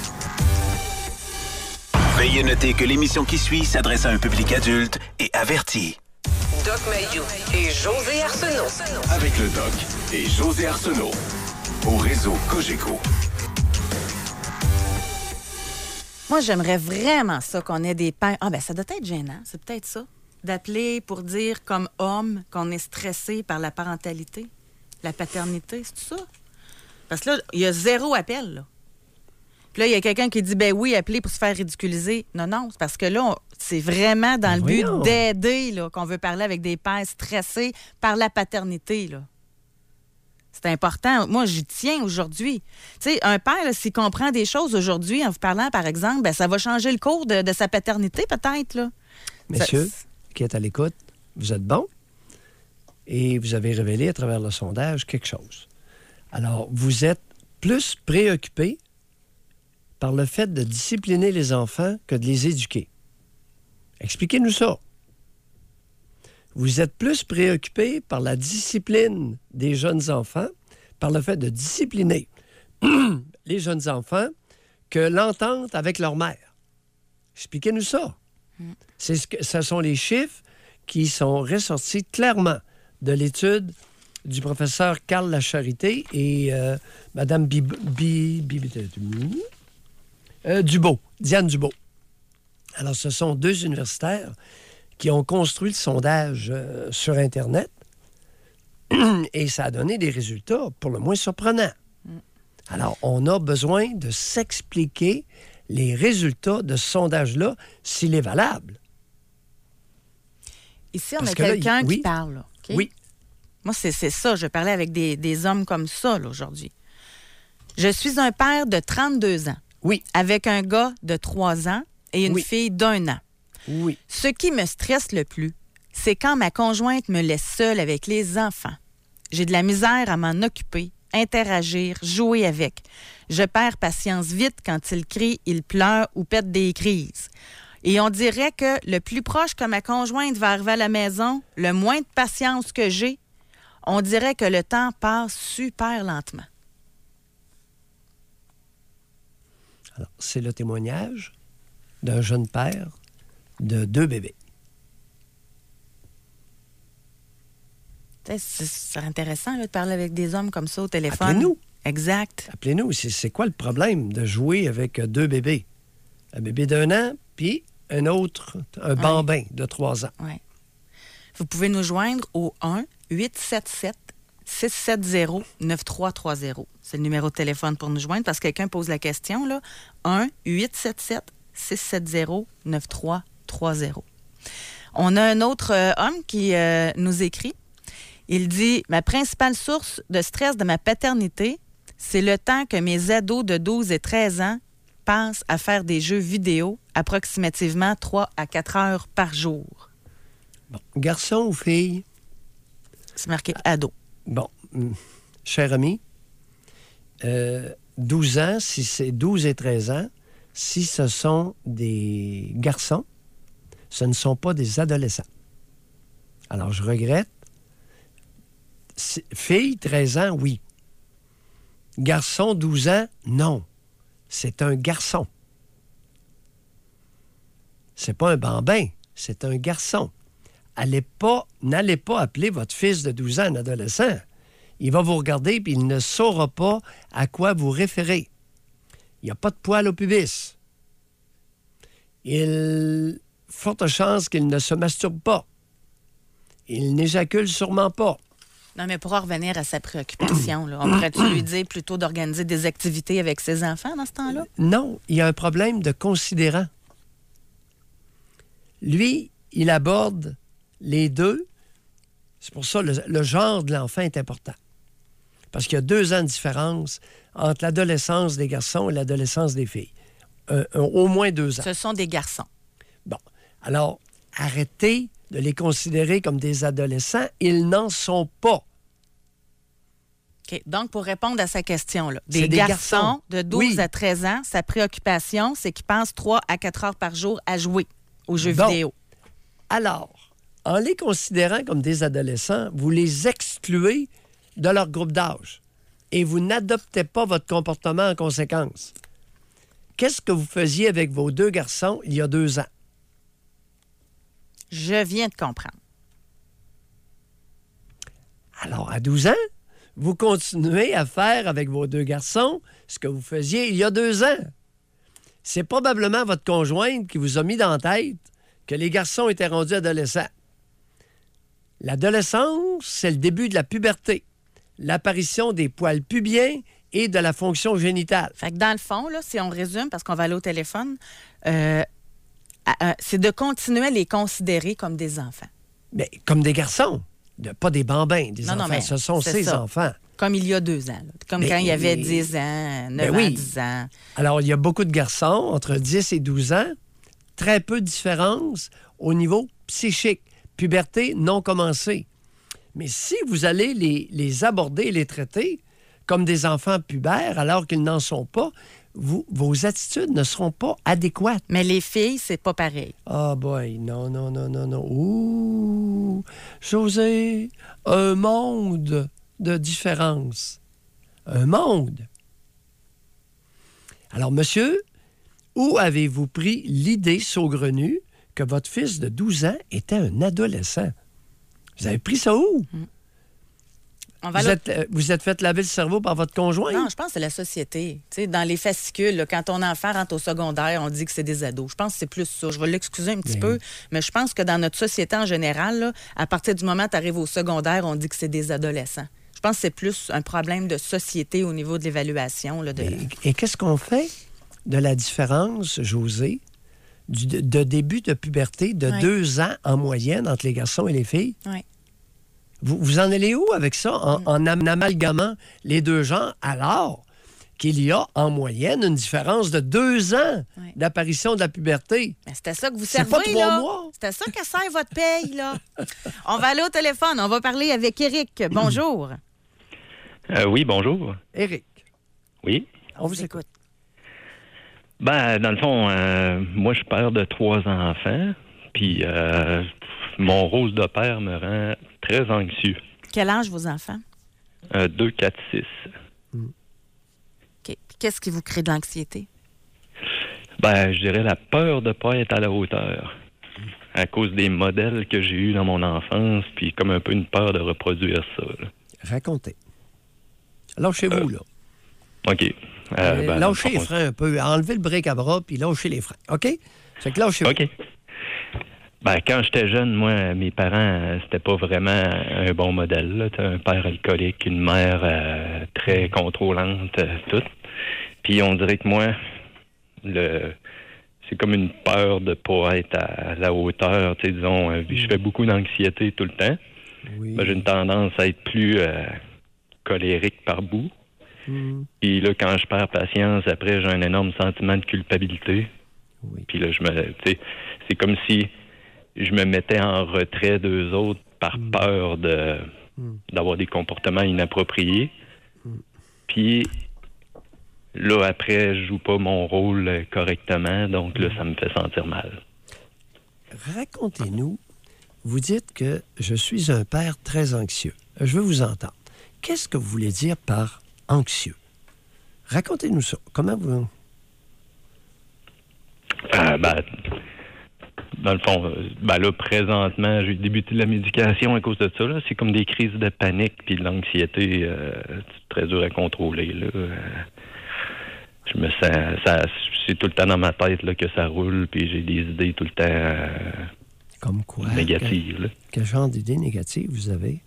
Veuillez noter que l'émission qui suit s'adresse à un public adulte et averti. Doc Mayou et José Arsenault. Avec le Doc et José Arsenault. Au réseau Cogeco. Moi, j'aimerais vraiment ça qu'on ait des pères. Ah, ben ça doit être gênant. C'est peut-être ça. D'appeler pour dire, comme homme, qu'on est stressé par la parentalité, la paternité. C'est ça? Parce que là, il y a 0 appel, là. Puis là, il y a quelqu'un qui dit, ben oui, appeler pour se faire ridiculiser. Non, c'est parce que là, c'est vraiment dans le but d'aider là, qu'on veut parler avec des pères stressés par la paternité, là. C'est important. Moi, j'y tiens aujourd'hui. Tu sais, un père, là, s'il comprend des choses aujourd'hui en vous parlant, par exemple, ben, ça va changer le cours de sa paternité, peut-être, là. Messieurs, qui êtes à l'écoute, vous êtes bons et vous avez révélé à travers le sondage quelque chose. Alors, vous êtes plus préoccupés par le fait de discipliner les enfants que de les éduquer. Expliquez-nous ça. Vous êtes plus préoccupés par la discipline des jeunes enfants par le fait de discipliner les jeunes enfants que l'entente avec leur mère. Expliquez-nous ça. Ce sont les chiffres qui sont ressortis clairement de l'étude du professeur Carl Lacharité et Mme Diane Dubo. Alors, ce sont deux universitaires qui ont construit le sondage sur Internet et ça a donné des résultats pour le moins surprenants. Alors, on a besoin de s'expliquer les résultats de ce sondage-là, s'il est valable. Ici, on a quelqu'un qui parle. Là, okay? Oui. Moi, c'est ça. Je parlais avec des hommes comme ça là, aujourd'hui. Je suis un père de 32 ans. Oui. Avec un gars de 3 ans et une fille d'1 an. Oui. Ce qui me stresse le plus, c'est quand ma conjointe me laisse seule avec les enfants. J'ai de la misère à m'en occuper, interagir, jouer avec. Je perds patience vite quand il crie, il pleure ou pète des crises. Et on dirait que le plus proche que ma conjointe va arriver à la maison, le moins de patience que j'ai, on dirait que le temps passe super lentement. Alors, c'est le témoignage d'un jeune père de 2 bébés. C'est intéressant là, de parler avec des hommes comme ça au téléphone. Appelez-nous. Exact. Appelez-nous. C'est quoi le problème de jouer avec 2 bébés? Un bébé d'1 an, puis un autre, un bambin de 3 ans. Oui. Vous pouvez nous joindre au 1-877-670-9330. C'est le numéro de téléphone pour nous joindre parce que quelqu'un pose la question. Là. 1-877-670-9330. On a un autre homme qui nous écrit. Il dit « Ma principale source de stress de ma paternité, c'est le temps que mes ados de 12 et 13 ans passent à faire des jeux vidéo approximativement 3 à 4 heures par jour. » Bon. Garçon ou fille? C'est marqué ado. Bon. Cher ami, 12 ans, si c'est 12 et 13 ans, si ce sont des garçons, ce ne sont pas des adolescents. Alors, je regrette. Fille, 13 ans, oui. Garçon, 12 ans, non. C'est un garçon. C'est pas un bambin, c'est un garçon. N'allez pas appeler votre fils de 12 ans un adolescent. Il va vous regarder et il ne saura pas à quoi vous référez. Il n'y a pas de poil au pubis. Forte chance qu'il ne se masturbe pas. Il n'éjacule sûrement pas. Non, mais pour en revenir à sa préoccupation, là, on pourrait-tu lui dire plutôt d'organiser des activités avec ses enfants dans ce temps-là? Non, il y a un problème de considérant. Lui, il aborde les deux. C'est pour ça que le genre de l'enfant est important. Parce qu'il y a 2 ans de différence entre l'adolescence des garçons et l'adolescence des filles. Au moins 2 ans. Ce sont des garçons. Bon. Alors, arrêtez de les considérer comme des adolescents. Ils n'en sont pas. OK. Donc, pour répondre à sa question, là, des garçons de 12 à 13 ans, sa préoccupation, c'est qu'ils passent 3 à 4 heures par jour à jouer aux jeux vidéo. Alors, en les considérant comme des adolescents, vous les excluez de leur groupe d'âge et vous n'adoptez pas votre comportement en conséquence. Qu'est-ce que vous faisiez avec vos 2 garçons il y a 2 ans? Je viens de comprendre. Alors, à 12 ans, vous continuez à faire avec vos 2 garçons ce que vous faisiez il y a 2 ans. C'est probablement votre conjointe qui vous a mis dans la tête que les garçons étaient rendus adolescents. L'adolescence, c'est le début de la puberté, l'apparition des poils pubiens et de la fonction génitale. Fait que dans le fond, là, si on résume, parce qu'on va aller au téléphone, c'est de continuer à les considérer comme des enfants. Mais comme des garçons, pas des bambins, des enfants. Non, mais ce sont ces enfants. Comme il y a 2 ans. Là. Comme quand il y avait 10 ans, 9 ans, 10 ans. Alors, il y a beaucoup de garçons entre 10 et 12 ans, très peu de différence au niveau psychique. Puberté non commencée. Mais si vous allez les aborder et les traiter comme des enfants pubères alors qu'ils n'en sont pas, vos attitudes ne seront pas adéquates. Mais les filles, c'est pas pareil. Ah boy, non. Ouh, José, un monde de différence. Un monde. Alors, monsieur, où avez-vous pris l'idée saugrenue que votre fils de 12 ans était un adolescent? Vous avez pris ça où? Vous êtes fait laver le cerveau par votre conjoint? Non, je pense que c'est la société. Tu sais, dans les fascicules, là, quand ton enfant rentre au secondaire, on dit que c'est des ados. Je pense que c'est plus ça. Je vais l'excuser un petit peu, mais je pense que dans notre société en général, là, à partir du moment où tu arrives au secondaire, on dit que c'est des adolescents. Je pense que c'est plus un problème de société au niveau de l'évaluation. Là, Et qu'est-ce qu'on fait de la différence, Josée, de début de puberté de 2 ans en moyenne entre les garçons et les filles? Oui. Vous en allez où avec ça, en amalgamant les deux genres, alors qu'il y a en moyenne une différence de 2 ans d'apparition de la puberté? Ben, c'était ça que vous servez, pas 3 là. mois. C'était ça que sert votre paye, là. On va aller au téléphone. On va parler avec Éric. Bonjour. Oui, bonjour. Éric. Oui. On vous écoute. Ben, dans le fond, moi, je suis père de 3 enfants, puis mon rôle de père me rend très anxieux. Quel âge vos enfants? 2, 4, 6. OK. Qu'est-ce qui vous crée de l'anxiété? Ben, je dirais la peur de ne pas être à la hauteur. À cause des modèles que j'ai eus dans mon enfance, puis comme un peu une peur de reproduire ça. Là. Racontez. Lâchez-vous, là. OK. Lâchez les freins un peu. Enlevez le break à bras, puis lâchez les freins. OK? Fait que lâchez-vous. OK. Ben, quand j'étais jeune, moi, mes parents, c'était pas vraiment un bon modèle. Là. Un père alcoolique, une mère très contrôlante, tout. Puis on dirait que moi, c'est comme une peur de pas être à la hauteur. Tu sais, disons, je fais beaucoup d'anxiété tout le temps. Oui. Ben, j'ai une tendance à être plus colérique par bout. Puis là, quand je perds patience, après, j'ai un énorme sentiment de culpabilité. Oui. Puis là, c'est comme si je me mettais en retrait d'eux autres par peur d'avoir des comportements inappropriés. Puis là, après, je joue pas mon rôle correctement, donc là, ça me fait sentir mal. Racontez-nous, vous dites que je suis un père très anxieux. Je veux vous entendre. Qu'est-ce que vous voulez dire par anxieux? Racontez-nous ça. Comment vous... Dans le fond, là, présentement, j'ai débuté la médication à cause de ça. Là. C'est comme des crises de panique puis de l'anxiété. C'est très dur à contrôler. Là. Je me sens... c'est tout le temps dans ma tête là, que ça roule, puis j'ai des idées tout le temps... Comme quoi? Négatives. Quel genre d'idées négatives vous avez?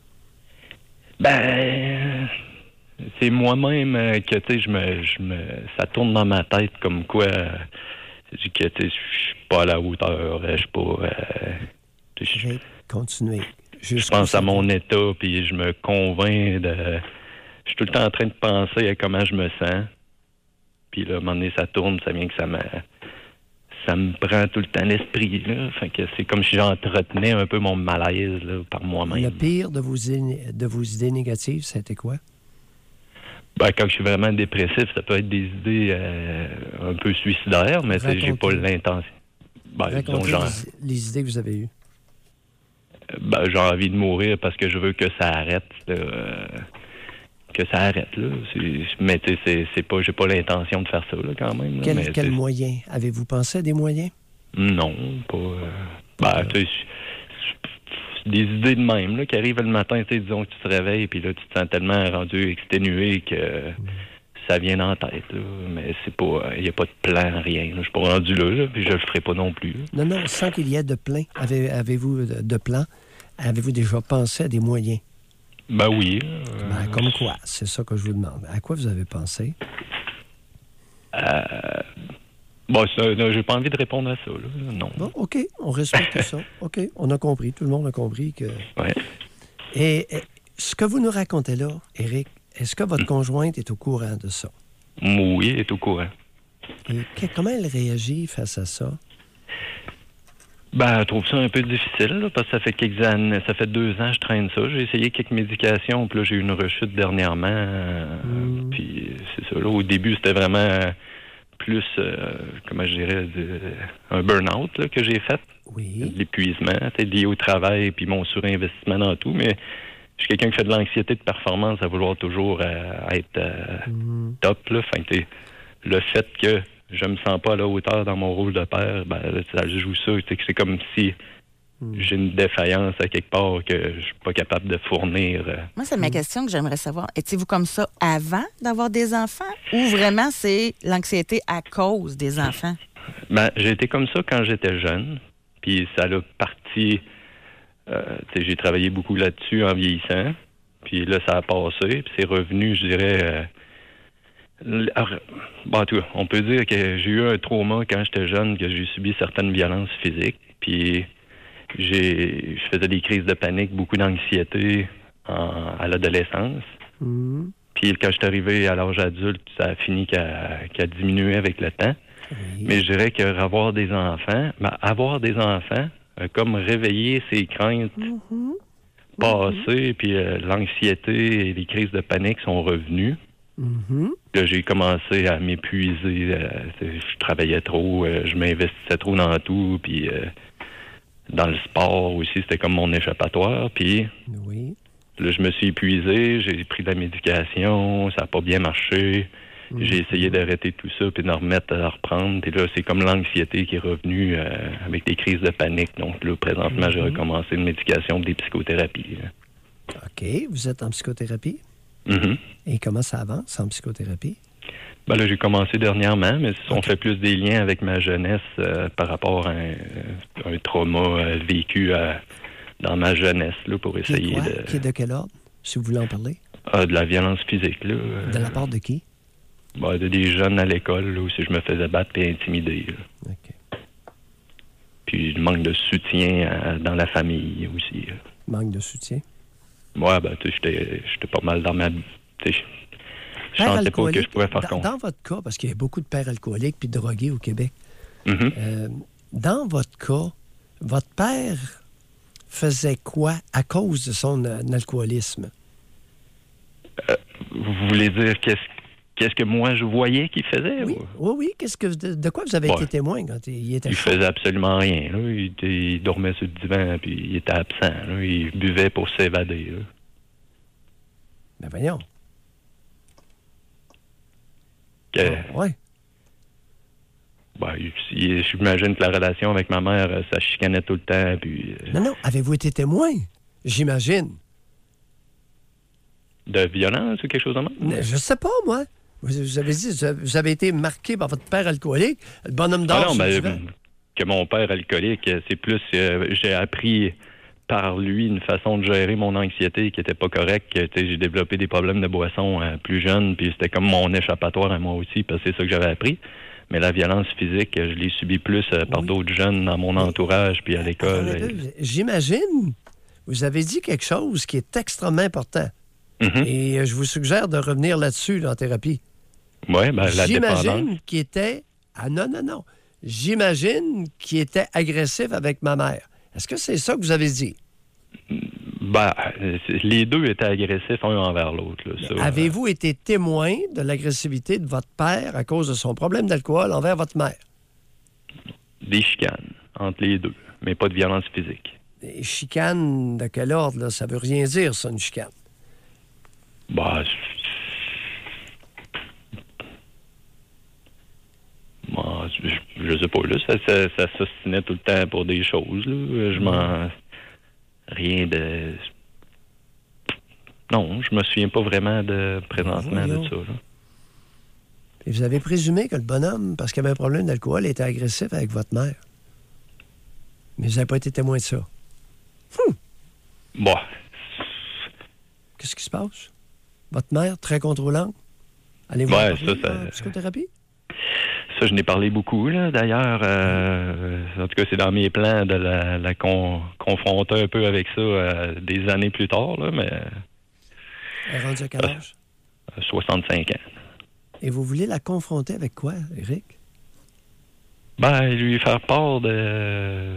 C'est moi-même que, tu sais, ça tourne dans ma tête comme quoi... que, tu sais, je suis pas à la hauteur, je suis pas... Continuez. Je pense à mon état, puis je me convainc de... Je suis tout le temps en train de penser à comment je me sens. Puis là, à un moment donné, ça tourne, ça vient que ça me prend tout le temps l'esprit, là. Fait que c'est comme si j'entretenais un peu mon malaise, là, par moi-même. Le pire de vos idées négatives, c'était quoi? Ben, quand je suis vraiment dépressif, ça peut être des idées un peu suicidaires, mais j'ai pas l'intention. Racontez les idées que vous avez eues. J'ai envie de mourir parce que je veux que ça arrête. Que ça arrête, là. Mais tu sais, j'ai pas l'intention de faire ça, là, quand même. Là. Quel moyen? Avez-vous pensé à des moyens? Non, pas... tu sais, c'est des idées de même, là, qui arrivent le matin, tu sais, disons que tu te réveilles, puis là, tu te sens tellement rendu exténué que ça vient dans la tête, là. Mais c'est pas... Il n'y a pas de plan, rien. Je suis pas rendu là, puis je le ferai pas non plus. Là. Non, sans qu'il y ait de plan. Avez-vous de plan? Avez-vous déjà pensé à des moyens? Ben oui. Comme quoi? C'est ça que je vous demande. À quoi vous avez pensé? J'ai pas envie de répondre à ça, là. Non. Bon, OK. On respecte ça. OK. On a compris. Tout le monde a compris que... Ouais. Et ce que vous nous racontez là, Éric, est-ce que votre conjointe est au courant de ça? Oui, elle est au courant. Et comment elle réagit face à ça? Elle trouve ça un peu difficile, là, parce que ça fait quelques années, ça fait 2 ans que je traîne ça. J'ai essayé quelques médications, puis là, j'ai eu une rechute dernièrement. Puis c'est ça, là, au début, c'était vraiment plus, comment je dirais, un burn-out là, que j'ai fait. Oui. De l'épuisement, lié au travail, puis mon surinvestissement dans tout, mais je suis quelqu'un qui fait de l'anxiété de performance à vouloir toujours être top. Là. Enfin, le fait que je me sens pas à la hauteur dans mon rôle de père, ben, ça joue ça. Que c'est comme si j'ai une défaillance à quelque part que je suis pas capable de fournir. Moi, c'est ma question que j'aimerais savoir. Étiez-vous comme ça avant d'avoir des enfants ou vraiment c'est l'anxiété à cause des enfants? Ben, j'ai été comme ça quand j'étais jeune. Puis ça a parti... j'ai travaillé beaucoup là-dessus en vieillissant. Puis là, ça a passé. Puis c'est revenu, je dirais... on peut dire que j'ai eu un trauma quand j'étais jeune, que j'ai subi certaines violences physiques. Puis je faisais des crises de panique, beaucoup d'anxiété à l'adolescence. Puis quand je suis arrivé à l'âge adulte, ça a fini qu'à diminuer avec le temps. Mais je dirais que avoir des enfants, comme réveiller ses craintes passées, puis l'anxiété et les crises de panique sont revenues. Là, j'ai commencé à m'épuiser. Je travaillais trop, je m'investissais trop dans tout, puis dans le sport aussi, c'était comme mon échappatoire. Puis là, je me suis épuisé, j'ai pris de la médication, ça n'a pas bien marché. J'ai essayé d'arrêter tout ça, puis de reprendre. Et là, c'est comme l'anxiété qui est revenue avec des crises de panique. Donc là, présentement, j'ai recommencé une médication, des psychothérapies. OK. Vous êtes en psychothérapie? Et comment ça avance en psychothérapie? Ben là, j'ai commencé dernièrement, mais on fait plus des liens avec ma jeunesse par rapport à un trauma vécu dans ma jeunesse, là, pour essayer de... Qui est de quel ordre, si vous voulez en parler? De la violence physique, là. De la part de qui? Ben, de des jeunes à l'école, là, où si je me faisais battre et intimider. Là. Puis le manque de soutien dans la famille aussi. Là. Manque de soutien? Ouais, ben, tu sais, j'étais pas mal dans ma... Je sentais pas que je pouvais faire compte. Dans votre cas, parce qu'il y a beaucoup de pères alcooliques puis drogués au Québec, dans votre cas, votre père faisait quoi à cause de son alcoolisme? Vous voulez dire qu'est-ce que moi je voyais qu'il faisait? Oui, oui. De quoi vous avez été témoin quand il était chaud? Il faisait absolument rien. Là. Il dormait sur le divan, puis il était absent. Là. Il buvait pour s'évader. Là. Ben voyons. Ouais. Ben, j'imagine que la relation avec ma mère, ça chicanait tout le temps. Puis, Non. Avez-vous été témoin? J'imagine. De violence ou quelque chose de même? Je sais pas, moi. Vous avez dit, vous avez été marqué par votre père alcoolique, le bonhomme d'or. Que mon père alcoolique, c'est plus, j'ai appris par lui une façon de gérer mon anxiété qui était pas correcte. J'ai développé des problèmes de boisson plus jeune, puis c'était comme mon échappatoire à moi aussi, parce que c'est ça que j'avais appris. Mais la violence physique, je l'ai subie plus par d'autres jeunes dans mon entourage, puis à l'école. J'imagine, vous avez dit quelque chose qui est extrêmement important. Et je vous suggère de revenir là-dessus, en thérapie. Oui, ben la dépendance. J'imagine qu'il était... Ah non. J'imagine qu'il était agressif avec ma mère. Est-ce que c'est ça que vous avez dit? Ben, les deux étaient agressifs un envers l'autre. Avez-vous été témoin de l'agressivité de votre père à cause de son problème d'alcool envers votre mère? Des chicanes entre les deux, mais pas de violence physique. Des chicanes de quel ordre, là? Ça veut rien dire, ça, une chicane. Ben, je sais pas, là, ça s'ostinait tout le temps pour des choses, là. Je m'en... Rien de... Non, je me souviens pas vraiment présentement de ça, là. Et vous avez présumé que le bonhomme, parce qu'il avait un problème d'alcool, était agressif avec votre mère. Mais vous n'avez pas été témoin de ça. Bon. Qu'est-ce qui se passe? Votre mère, très contrôlante? Allez-vous en psychothérapie? Ça, je n'ai parlé beaucoup, là. D'ailleurs, en tout cas, c'est dans mes plans de la confronter un peu avec ça des années plus tard, là, mais... Elle est rendue à quel âge? 65 ans. Et vous voulez la confronter avec quoi, Éric? Ben, lui faire part de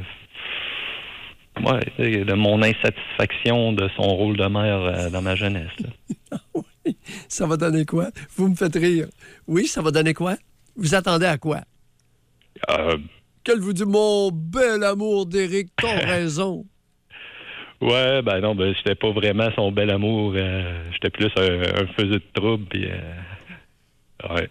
mon insatisfaction de son rôle de mère dans ma jeunesse. Oui, ça va donner quoi? Vous me faites rire. Oui, ça va donner quoi? Vous attendez à quoi? Qu'elle vous dit, mon bel amour d'Éric, t'as raison. Ouais, ben non, ben j'étais pas vraiment son bel amour. J'étais plus un faiseux de trouble, puis... ouais.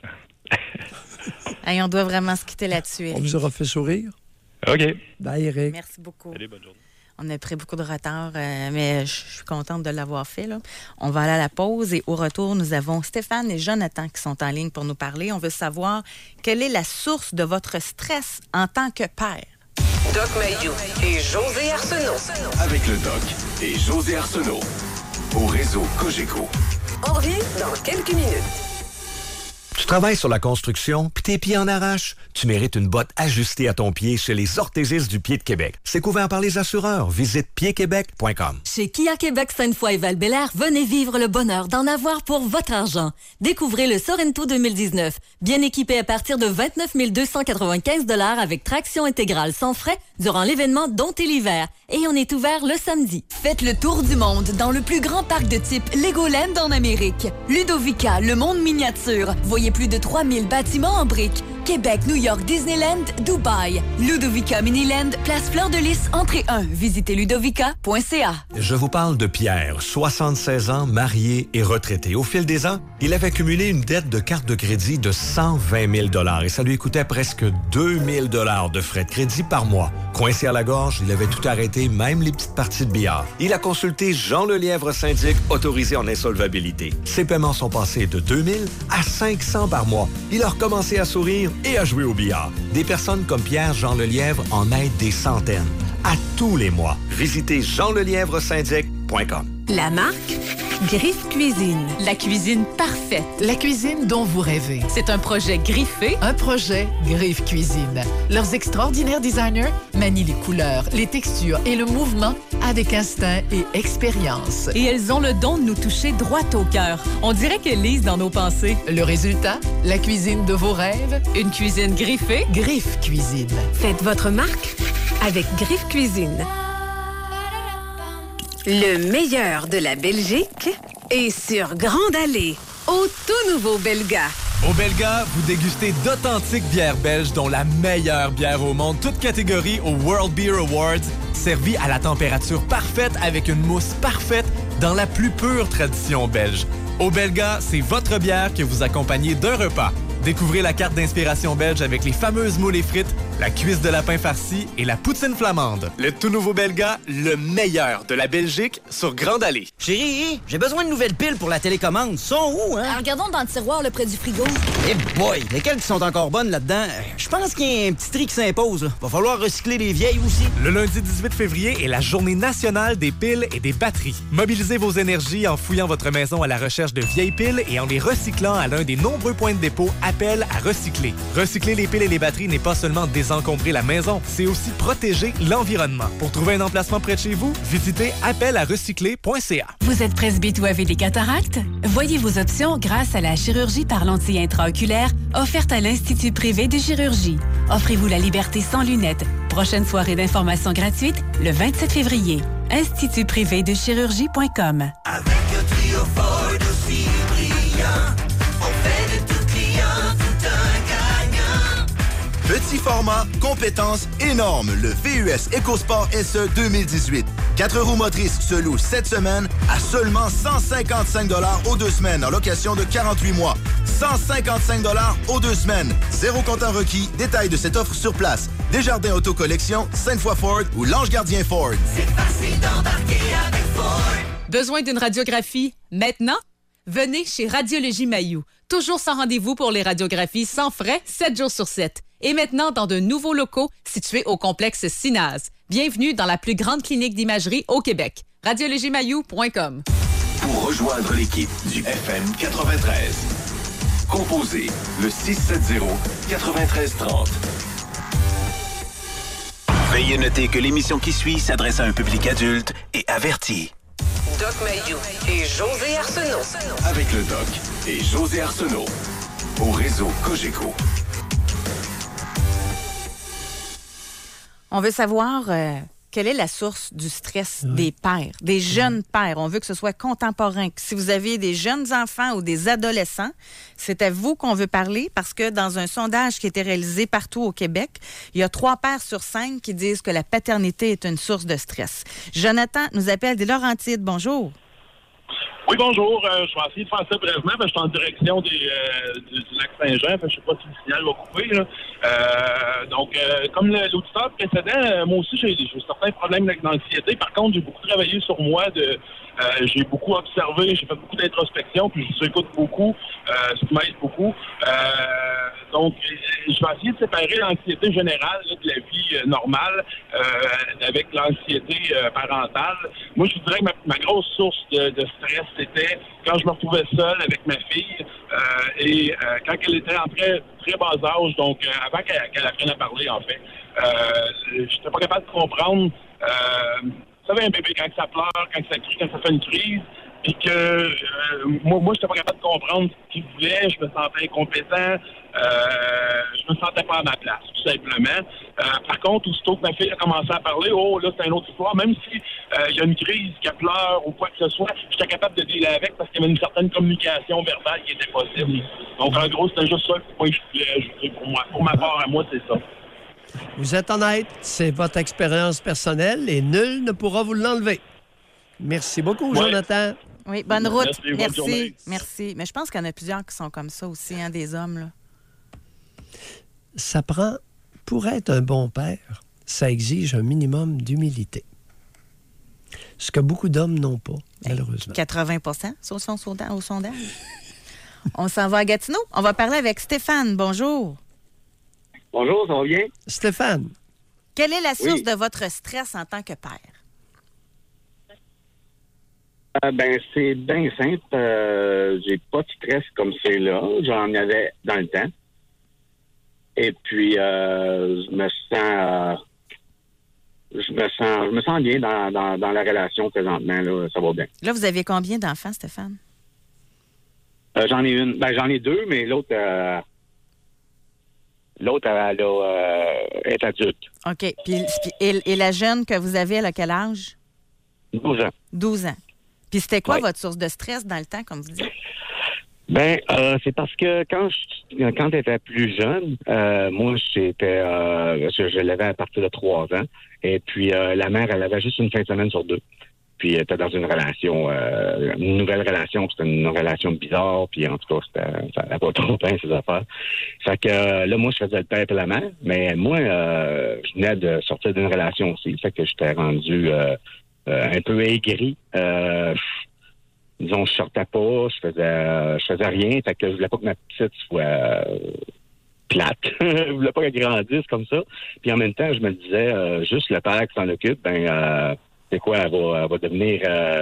Hey, on doit vraiment se quitter là-dessus, Éric. On vous aura fait sourire. OK. Bye, Éric. Merci beaucoup. Allez, bonne journée. On a pris beaucoup de retard, mais je suis contente de l'avoir fait, là. On va aller à la pause et au retour, nous avons Stéphane et Jonathan qui sont en ligne pour nous parler. On veut savoir quelle est la source de votre stress en tant que père. Doc Mayou et José Arsenault. Avec le Doc et José Arsenault. Au réseau Cogeco. On revient dans quelques minutes. Tu travailles sur la construction, puis tes pieds en arrachent? Tu mérites une botte ajustée à ton pied chez les orthésistes du pied de Québec. C'est couvert par les assureurs. Visite piedquebec.com. Chez Kia Québec Sainte-Foy et Val-Bélair, venez vivre le bonheur d'en avoir pour votre argent. Découvrez le Sorento 2019. Bien équipé à partir de 29 295 $ avec traction intégrale sans frais durant l'événement Domptez l'hiver. Et on est ouvert le samedi. Faites le tour du monde dans le plus grand parc de type Legoland en Amérique. Ludovica, le monde miniature. Voyez plus de 3000 bâtiments en briques. Québec, New York, Disneyland, Dubaï. Ludovica Miniland, place Fleur de Lys, entrée 1. Visitez ludovica.ca. Je vous parle de Pierre, 76 ans, marié et retraité. Au fil des ans, il avait cumulé une dette de carte de crédit de 120 000 $ et ça lui coûtait presque 2 000 $ de frais de crédit par mois. Coincé à la gorge, il avait tout arrêté, même les petites parties de billard. Il a consulté Jean Lelièvre syndic, autorisé en insolvabilité. Ses paiements sont passés de 2 000 à 500 par mois. Il a recommencé à sourire et à jouer au billard. Des personnes comme Pierre-Jean Lelièvre en aident des centaines. À tous les mois, visitez jeanlelièvresyndic.com. La marque Griffe Cuisine. La cuisine parfaite. La cuisine dont vous rêvez. C'est un projet griffé. Un projet Griffe Cuisine. Leurs extraordinaires designers manient les couleurs, les textures et le mouvement avec instinct et expérience. Et elles ont le don de nous toucher droit au cœur. On dirait qu'elles lisent dans nos pensées. Le résultat, la cuisine de vos rêves. Une cuisine griffée. Griffe Cuisine. Faites votre marque avec Griffe Cuisine. Le meilleur de la Belgique est sur Grande Allée, au tout nouveau Belga. Au Belga, vous dégustez d'authentiques bières belges, dont la meilleure bière au monde, toute catégorie au World Beer Awards, servie à la température parfaite avec une mousse parfaite dans la plus pure tradition belge. Au Belga, c'est votre bière que vous accompagnez d'un repas. Découvrez la carte d'inspiration belge avec les fameuses moules et frites, la cuisse de lapin farcie et la poutine flamande. Le tout nouveau Belga, le meilleur de la Belgique, sur Grande Allée. Chérie, j'ai besoin de nouvelles piles pour la télécommande. Sont où, hein? Regardons dans le tiroir, près du frigo. Eh boy, lesquelles qui sont encore bonnes là-dedans? Je pense qu'il y a un petit tri qui s'impose. Va falloir recycler les vieilles aussi. Le lundi 18 février est la journée nationale des piles et des batteries. Mobilisez vos énergies en fouillant votre maison à la recherche de vieilles piles et en les recyclant à l'un des nombreux points de dépôt Appel à recycler. Recycler les piles et les batteries n'est pas seulement désencombrer la maison, c'est aussi protéger l'environnement. Pour trouver un emplacement près de chez vous, visitez appelarecycler.ca. Vous êtes presbyte ou avez des cataractes? Voyez vos options grâce à la chirurgie par lentille intra-oculaire offerte à l'Institut privé de chirurgie. Offrez-vous la liberté sans lunettes. Prochaine soirée d'information gratuite, le 27 février. institutprivédechirurgie.com. Avec un trio Ford aussi brillant, on fait de tout client tout un gagnant. Petit format, compétences énormes. Le VUS EcoSport SE 2018. 4 roues motrices se louent cette semaine à seulement 155 $ aux 2 semaines en location de 48 mois. 155 $ aux 2 semaines. Zéro comptant requis. Détail de cette offre sur place. Desjardins Auto Collection, Sainte-Foy Ford ou l'Ange Gardien Ford. C'est facile d'embarquer avec Ford. Besoin d'une radiographie maintenant? Venez chez Radiologie Mayou. Toujours sans rendez-vous pour les radiographies sans frais, 7 jours sur 7. Et maintenant, dans de nouveaux locaux situés au complexe Sinaz. Bienvenue dans la plus grande clinique d'imagerie au Québec. radiologiemayou.com. Pour rejoindre l'équipe du FM 93, composez le 670-9330. Veuillez noter que l'émission qui suit s'adresse à un public adulte et averti. Doc Mayou et José Arsenault. Avec le Doc et José Arsenault. Au réseau Cogeco. On veut savoir quelle est la source du stress des pères, des jeunes pères? On veut que ce soit contemporain. Si vous avez des jeunes enfants ou des adolescents, c'est à vous qu'on veut parler parce que dans un sondage qui a été réalisé partout au Québec, il y a 3 pères sur 5 qui disent que la paternité est une source de stress. Jonathan nous appelle des Laurentides. Bonjour. Oui, bonjour. Je vais essayer de faire ça brièvement. Je suis en direction du lac Saint-Jean. Je ne sais pas si le signal va couper. Là. Donc, comme l'auditeur précédent, moi aussi, j'ai certains problèmes d'anxiété. Par contre, j'ai beaucoup travaillé sur moi. J'ai beaucoup observé, j'ai fait beaucoup d'introspection, puis je écoute beaucoup, ce qui m'aide beaucoup. Donc, je vais essayer de séparer l'anxiété générale là, de la vie normale avec l'anxiété parentale. Moi, je vous dirais que ma grosse source de stress, c'était quand je me retrouvais seul avec ma fille et quand elle était en très, très bas âge, donc avant qu'elle apprenne à parler, en fait. Je n'étais pas capable de comprendre... vous savez, un bébé, quand ça pleure, quand ça crie, quand ça fait une crise, puis que moi, j'étais pas capable de comprendre ce qu'il voulait, je me sentais incompétent, je me sentais pas à ma place, tout simplement. Par contre, aussitôt que ma fille a commencé à parler, là, c'est une autre histoire, même si il y a une crise, qu'elle pleure ou quoi que ce soit, j'étais capable de dealer avec parce qu'il y avait une certaine communication verbale qui était possible. Donc, en gros, c'était juste ça le point que je voulais ajouter pour moi. Pour ma part, à moi, c'est ça. Vous êtes honnête, c'est votre expérience personnelle et nul ne pourra vous l'enlever. Merci beaucoup, Jonathan. Oui, bonne route. Merci. Mais je pense qu'il y en a plusieurs qui sont comme ça aussi, hein, des hommes. Là. Ça prend, pour être un bon père, ça exige un minimum d'humilité. Ce que beaucoup d'hommes n'ont pas, malheureusement. 80% au sondage. On s'en va à Gatineau. On va parler avec Stéphane. Bonjour. Bonjour, ça va bien? Stéphane. Quelle est la source de votre stress en tant que père? C'est bien simple. J'ai pas de stress comme c'est là. J'en avais dans le temps. Et puis, je me sens bien dans la relation présentement. Là, ça va bien. Là, vous avez combien d'enfants, Stéphane? J'en ai une. J'en ai 2, mais l'autre... L'autre, elle est adulte. OK. Puis, et la jeune que vous avez, elle a quel âge? 12 ans. 12 ans. Puis c'était quoi votre source de stress dans le temps, comme vous dites? C'est parce que quand elle était plus jeune, moi, je l'avais à partir de 3 ans. Et puis, la mère, elle avait juste une fin de semaine sur 2. Puis, elle était dans une relation, une nouvelle relation. C'était une relation bizarre. Puis, en tout cas, ça n'avait pas trop bien, ces affaires. Fait que là, moi, je faisais le père et la mère. Mais moi, je venais de sortir d'une relation aussi. Fait que j'étais rendu un peu aigri. Disons, je sortais pas. Je faisais rien. Fait que je voulais pas que ma petite soit plate. Je voulais pas qu'elle grandisse comme ça. Puis, en même temps, je me disais, juste le père qui s'en occupe, c'est quoi, elle va devenir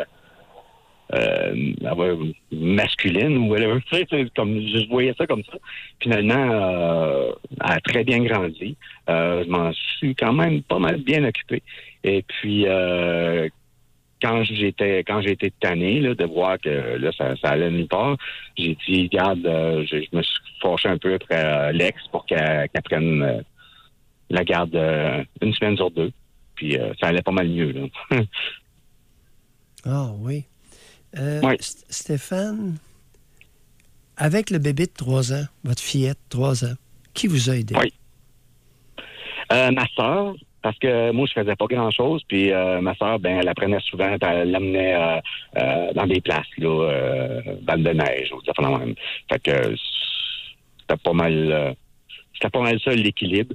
elle va masculine ou whatever. Tu sais, comme je voyais ça comme ça. Finalement, elle a très bien grandi. Je m'en suis quand même pas mal bien occupé. Et puis quand j'ai été tanné là, de voir que là, ça allait nulle part, j'ai dit, regarde, je me suis fâché un peu après l'ex pour qu'elle prenne la garde une semaine sur 2. Puis ça allait pas mal mieux. Là. Ah oui. Oui. Stéphane, avec le bébé de 3 ans, votre fillette de 3 ans, qui vous a aidé? Oui. Ma soeur, parce que moi, je faisais pas grand-chose, puis ma soeur, elle apprenait souvent, elle l'amenait dans des places, là, balle de neige, ou ça même. Fait que c'était pas mal ça, l'équilibre.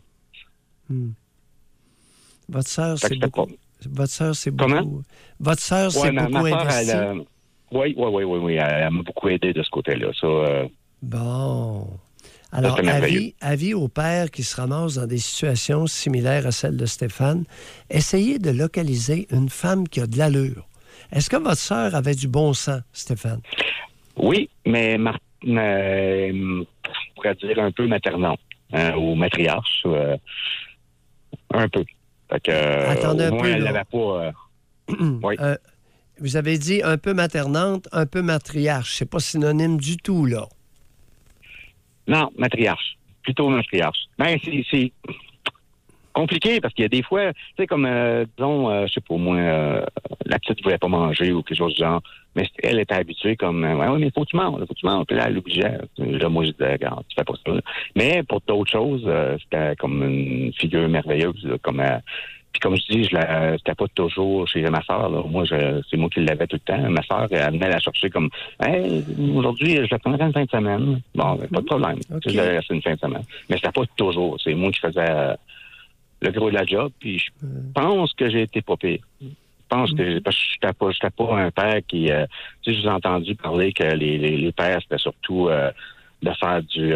Votre sœur, c'est beaucoup. Votre sœur, c'est beaucoup. Comment? Votre sœur, c'est beaucoup investi. Oui. Elle m'a beaucoup aidé de ce côté-là. Ça, bon. Alors, avis aux pères qui se ramassent dans des situations similaires à celles de Stéphane, essayez de localiser une femme qui a de l'allure. Est-ce que votre sœur avait du bon sens, Stéphane? Oui, mais on pourrait dire un peu maternante, ou matriarche, un peu. Fait que, attendez un peu. Elle n'avait pas... oui. Vous avez dit un peu maternante, un peu matriarche. C'est pas synonyme du tout, là. Non, matriarche. Plutôt matriarche. compliqué parce qu'il y a des fois, tu sais, comme, disons, je sais pas, moi, la petite voulait pas manger ou quelque chose du genre, mais elle était habituée comme, ouais, mais faut que tu manges. Puis là, elle l'obligeait. Là, moi, je disais, regarde, tu fais pas ça. Mais pour d'autres choses, c'était comme une figure merveilleuse, là, comme, puis comme je dis, c'était pas toujours chez ma soeur. Là. Moi, c'est moi qui l'avais tout le temps. Ma soeur, elle venait la chercher comme, hey, aujourd'hui, je la prendrai une fin de semaine. Bon, pas de problème. Okay. Je l'ai laissé une fin de semaine. Mais c'était pas toujours. C'est moi qui faisais le gros de la job. Puis je pense que j'ai été pas pire. Je pense que parce que j'étais pas un père qui, tu sais, je vous ai entendu parler que les pères c'était surtout de faire du,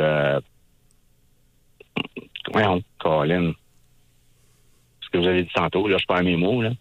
voyons, Colin. Ce que vous avez dit tantôt, là, je perds mes mots, là.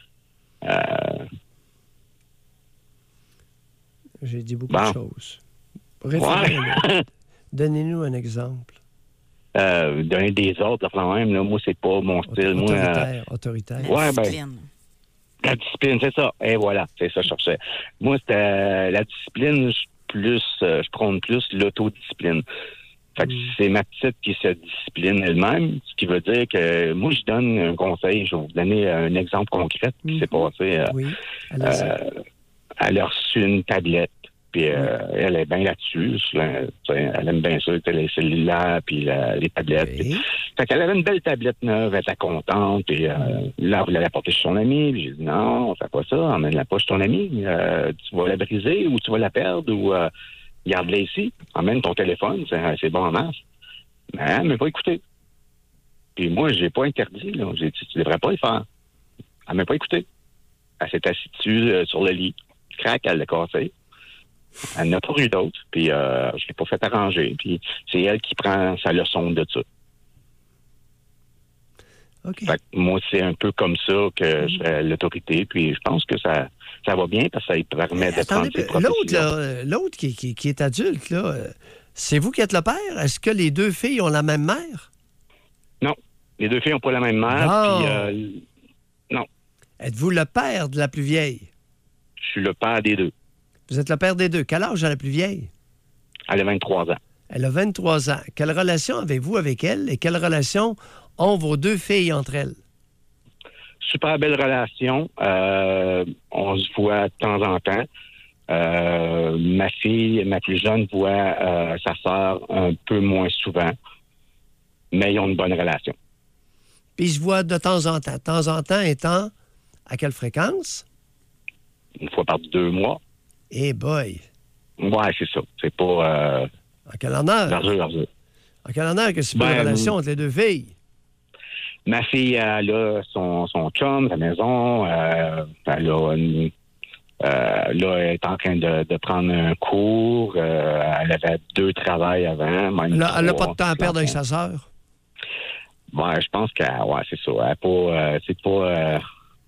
J'ai dit beaucoup de choses. Ouais. Donnez-nous un exemple. Donner des ordres, quand même, là, moi, c'est pas mon style. Autoritaire. Ouais, ben, la discipline, c'est ça. Et voilà, c'est ça que je cherchais. Moi, c'était la discipline, je prône plus l'autodiscipline. Fait que c'est ma petite qui se discipline elle-même, ce qui veut dire que moi, je donne un conseil. Je vais vous donner un exemple concret qui s'est passé. Elle a reçu une tablette, puis elle est bien là-dessus. Elle aime bien ça, les cellulaires, puis les tablettes. Puis, fait qu'elle avait une belle tablette neuve, elle était contente, puis là, elle voulait la porter chez son ami. Puis j'ai dit, non, on fait pas ça, emmène-la pas chez ton ami. Tu vas la briser ou tu vas la perdre ou... garde-la ici, emmène ton téléphone, c'est bon en masse. Mais elle m'a pas écouté. Puis moi, j'ai pas interdit, là. J'ai dit, tu devrais pas le faire. Elle m'a pas écouté. Elle s'est assise dessus sur le lit. Crac, elle l'a cassé. Elle n'a pas eu d'autre. Puis je l'ai pas fait arranger. Puis c'est elle qui prend sa leçon de ça. Okay. Fait que moi, c'est un peu comme ça que je fais l'autorité. Puis je pense que ça va bien parce que ça lui permet de prendre ses propres l'autre qui est adulte, là, c'est vous qui êtes le père? Est-ce que les deux filles ont la même mère? Non. Les deux filles n'ont pas la même mère. Puis, non. Êtes-vous le père de la plus vieille? Je suis le père des deux. Vous êtes le père des deux. Quel âge a la plus vieille? Elle a 23 ans. Elle a 23 ans. Quelle relation avez-vous avec elle et quelle relation ont vos deux filles entre elles? Super belle relation. On se voit de temps en temps. Ma fille, ma plus jeune, voit sa sœur un peu moins souvent. Mais ils ont une bonne relation. Puis ils se voient de temps en temps. De temps en temps étant à quelle fréquence? Une fois par 2 mois. Eh boy! Ouais, c'est ça. C'est pas... En quel honneur? En quel honneur que c'est pas une relation entre les deux filles? Ma fille, elle a son chum, sa maison. Elle est en train de prendre un cours. Elle avait 2 travails avant. Elle n'a pas de temps à perdre avec sa sœur? Ouais, je pense que ouais, c'est ça. C'est pas...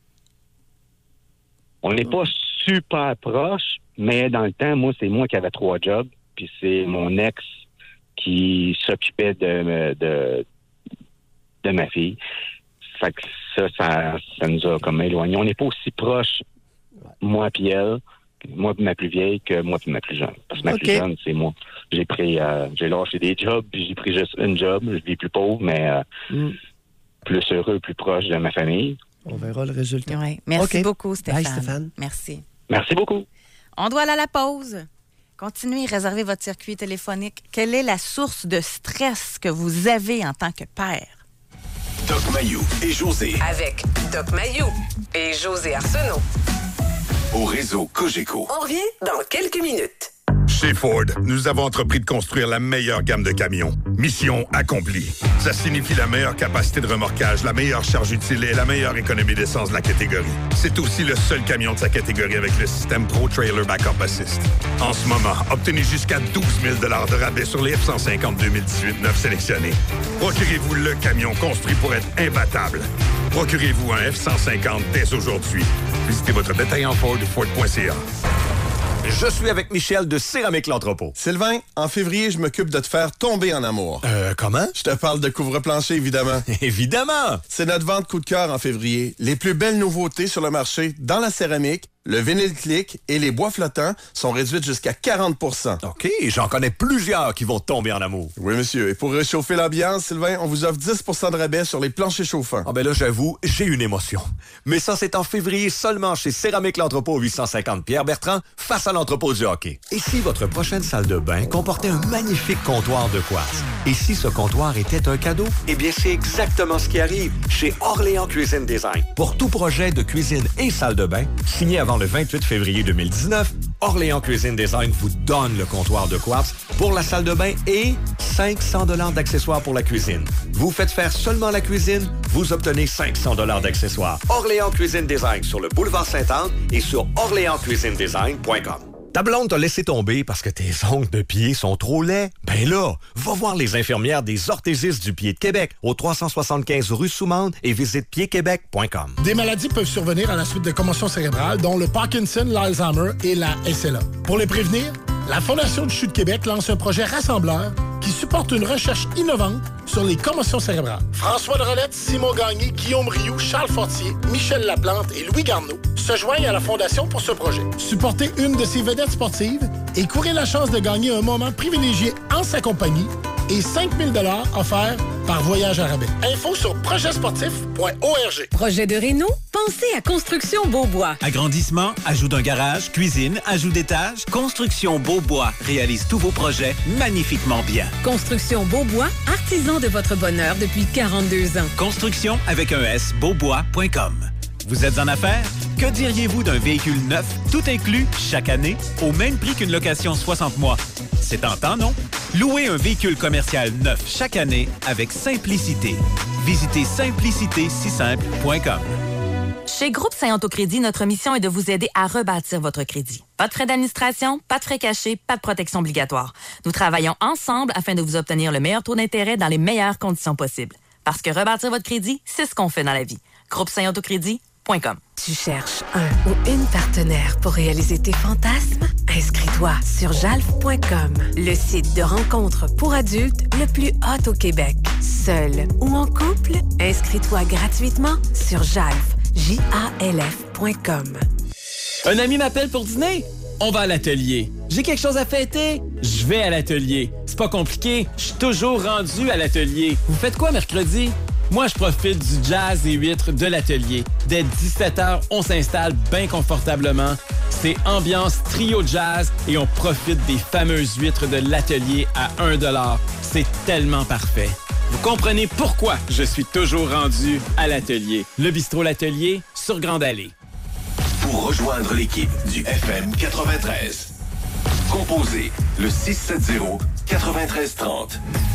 on n'est pas super proches, mais dans le temps, moi, c'est moi qui avais 3 jobs. Puis c'est mon ex qui s'occupait de ma fille. Fait que ça nous a comme éloignés. On n'est pas aussi proches, moi puis elle, moi puis ma plus vieille, que moi puis ma plus jeune. Parce que ma plus jeune, c'est moi. J'ai lâché des jobs, puis j'ai pris juste une job. Je vis plus pauvre, mais plus heureux, plus proche de ma famille. On verra le résultat. Ouais. Merci beaucoup, Stéphane. Bye, Stéphane. Merci. Merci beaucoup. On doit aller à la pause. Continuez, réservez votre circuit téléphonique. Quelle est la source de stress que vous avez en tant que père? Doc Mayou et José. Avec Doc Mayou et José Arsenault. Au réseau Cogeco. On revient dans quelques minutes. Chez Ford, nous avons entrepris de construire la meilleure gamme de camions. Mission accomplie. Ça signifie la meilleure capacité de remorquage, la meilleure charge utile et la meilleure économie d'essence de la catégorie. C'est aussi le seul camion de sa catégorie avec le système Pro Trailer Backup Assist. En ce moment, obtenez jusqu'à 12 000 $ de rabais sur les F-150 2018 neufs sélectionnés. Procurez-vous le camion construit pour être imbattable. Procurez-vous un F-150 dès aujourd'hui. Visitez votre détaillant Ford ou Ford.ca. Je suis avec Michel de Céramique L'Entrepôt. Sylvain, en février, je m'occupe de te faire tomber en amour. Comment? Je te parle de couvre-plancher, évidemment. Évidemment! C'est notre vente coup de cœur en février. Les plus belles nouveautés sur le marché dans la céramique Le vinyle click et les bois flottants sont réduits jusqu'à 40 %. OK, j'en connais plusieurs qui vont tomber en amour. Oui, monsieur. Et pour réchauffer l'ambiance, Sylvain, on vous offre 10 % de rabais sur les planchers chauffants. Ah ben là, j'avoue, j'ai une émotion. Mais ça, c'est en février seulement chez Céramique L'Entrepôt 850 Pierre-Bertrand, face à l'entrepôt du hockey. Et si votre prochaine salle de bain comportait un magnifique comptoir de quartz? Et si ce comptoir était un cadeau? Eh bien, c'est exactement ce qui arrive chez Orléans Cuisine Design. Pour tout projet de cuisine et salle de bain, signé avant le 28 février 2019, Orléans Cuisine Design vous donne le comptoir de quartz pour la salle de bain et 500 $ d'accessoires pour la cuisine. Vous faites faire seulement la cuisine, vous obtenez 500 $ d'accessoires. Orléans Cuisine Design sur le boulevard Sainte-Anne et sur orléanscuisinedesign.com. Ta blonde t'a laissé tomber parce que tes ongles de pied sont trop laids? Ben là, va voir les infirmières des orthésistes du pied de Québec au 375 rue Soumande et visite piedquebec.com. Des maladies peuvent survenir à la suite de commotions cérébrales, dont le Parkinson, l'Alzheimer et la SLA. Pour les prévenir, la Fondation du CHU de Québec lance un projet rassembleur qui supporte une recherche innovante sur les commotions cérébrales. François Drolette, Simon Gagné, Guillaume Rioux, Charles Fortier, Michel Laplante et Louis Garneau se joignent à la Fondation pour ce projet. Supportez une de ces vedettes sportives et courez la chance de gagner un moment privilégié en sa compagnie et 5 000 $ offerts par voyage à rabais. Info sur projetsportif.org. Projet de réno? Pensez à Construction Beaubois. Agrandissement, ajout d'un garage, cuisine, ajout d'étage. Construction Beaubois réalise tous vos projets magnifiquement bien. Construction Beaubois, artisan de votre bonheur depuis 42 ans. Construction avec un S, beaubois.com. Vous êtes en affaires? Que diriez-vous d'un véhicule neuf, tout inclus, chaque année, au même prix qu'une location 60 mois? C'est tentant, non? Louez un véhicule commercial neuf chaque année avec simplicité. Visitez simplicitésisimple.com. Chez Groupe Saint-Autocrédit, notre mission est de vous aider à rebâtir votre crédit. Pas de frais d'administration, pas de frais cachés, pas de protection obligatoire. Nous travaillons ensemble afin de vous obtenir le meilleur taux d'intérêt dans les meilleures conditions possibles. Parce que rebâtir votre crédit, c'est ce qu'on fait dans la vie. Groupe Saint-Autocrédit.com. Tu cherches un ou une partenaire pour réaliser tes fantasmes? Inscris-toi sur jalf.com, le site de rencontre pour adultes le plus hot au Québec. Seul ou en couple? Inscris-toi gratuitement sur jalf.com. Un ami m'appelle pour dîner? On va à l'atelier. J'ai quelque chose à fêter? Je vais à l'atelier. C'est pas compliqué, je suis toujours rendu à l'atelier. Vous faites quoi mercredi? Moi, je profite du jazz et huîtres de l'atelier. Dès 17h, on s'installe bien confortablement. C'est ambiance trio jazz et on profite des fameuses huîtres de l'atelier à 1 $. C'est tellement parfait. Vous comprenez pourquoi je suis toujours rendu à l'atelier. Le bistrot L'Atelier sur Grande Allée. Pour rejoindre l'équipe du FM 93, composez le 670-9330.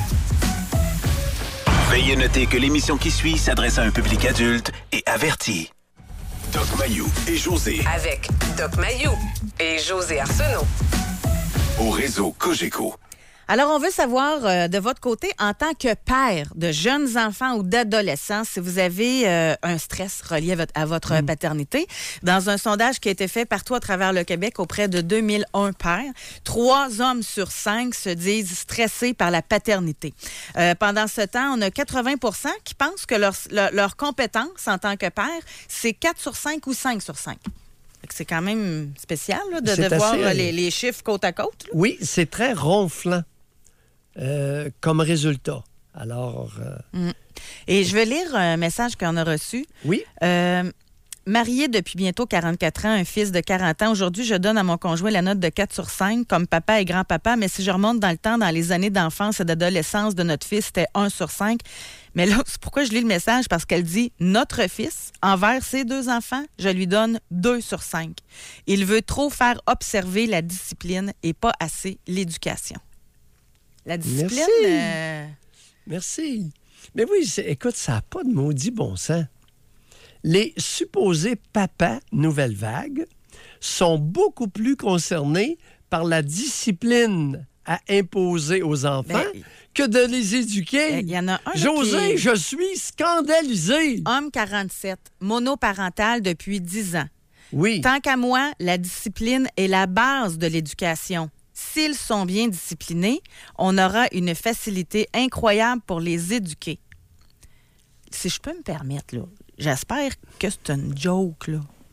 Veuillez noter que l'émission qui suit s'adresse à un public adulte et averti. Doc Mayou et José. Avec Doc Mayou et José Arsenault. Au réseau Cogeco. Alors, on veut savoir de votre côté, en tant que père de jeunes enfants ou d'adolescents, si vous avez un stress relié à votre paternité. Dans un sondage qui a été fait partout à travers le Québec auprès de 2001 pères, 3 hommes sur 5 se disent stressés par la paternité. Pendant ce temps, on a 80 % qui pensent que leur compétence en tant que père, c'est 4 sur 5 ou 5 sur 5. C'est quand même spécial là, de voir les chiffres côte à côte. Là. Oui, c'est très ronflant comme résultat. Alors... Et je vais lire un message qu'on a reçu. Oui. Mariée depuis bientôt 44 ans, un fils de 40 ans. Aujourd'hui, je donne à mon conjoint la note de 4 sur 5 comme papa et grand-papa. Mais si je remonte dans le temps, dans les années d'enfance et d'adolescence de notre fils, c'était 1 sur 5. Mais là, c'est pourquoi je lis le message, parce qu'elle dit « Notre fils, envers ses 2 enfants, je lui donne 2 sur 5. Il veut trop faire observer la discipline et pas assez l'éducation. » La discipline... Merci. Mais oui, écoute, ça n'a pas de maudit bon sens. Les supposés papas nouvelle vague sont beaucoup plus concernés par la discipline à imposer aux enfants que de les éduquer. Il y en a un José, je suis scandalisé. Homme 47, monoparental depuis 10 ans. Oui. Tant qu'à moi, la discipline est la base de l'éducation. S'ils sont bien disciplinés, on aura une facilité incroyable pour les éduquer. Si je peux me permettre, là, j'espère que c'est une joke, là.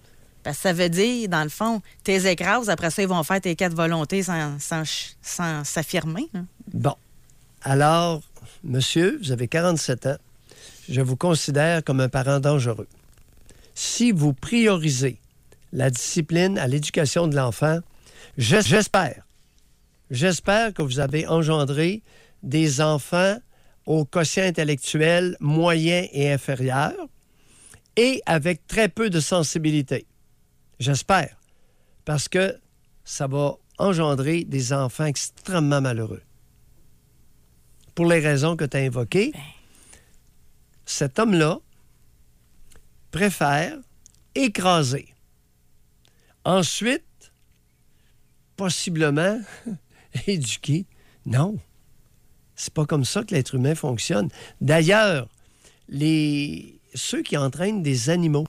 Parce que ça veut dire, dans le fond, tes écrases, après ça, ils vont faire tes 4 volontés sans s'affirmer. Hein. Bon. Alors, monsieur, vous avez 47 ans. Je vous considère comme un parent dangereux. Si vous priorisez la discipline à l'éducation de l'enfant, j'espère que vous avez engendré des enfants au quotient intellectuel moyen et inférieur et avec très peu de sensibilité. J'espère. Parce que ça va engendrer des enfants extrêmement malheureux. Pour les raisons que tu as invoquées, cet homme-là préfère écraser. Ensuite, possiblement, éduquer. Non. C'est pas comme ça que l'être humain fonctionne. D'ailleurs, ceux qui entraînent des animaux,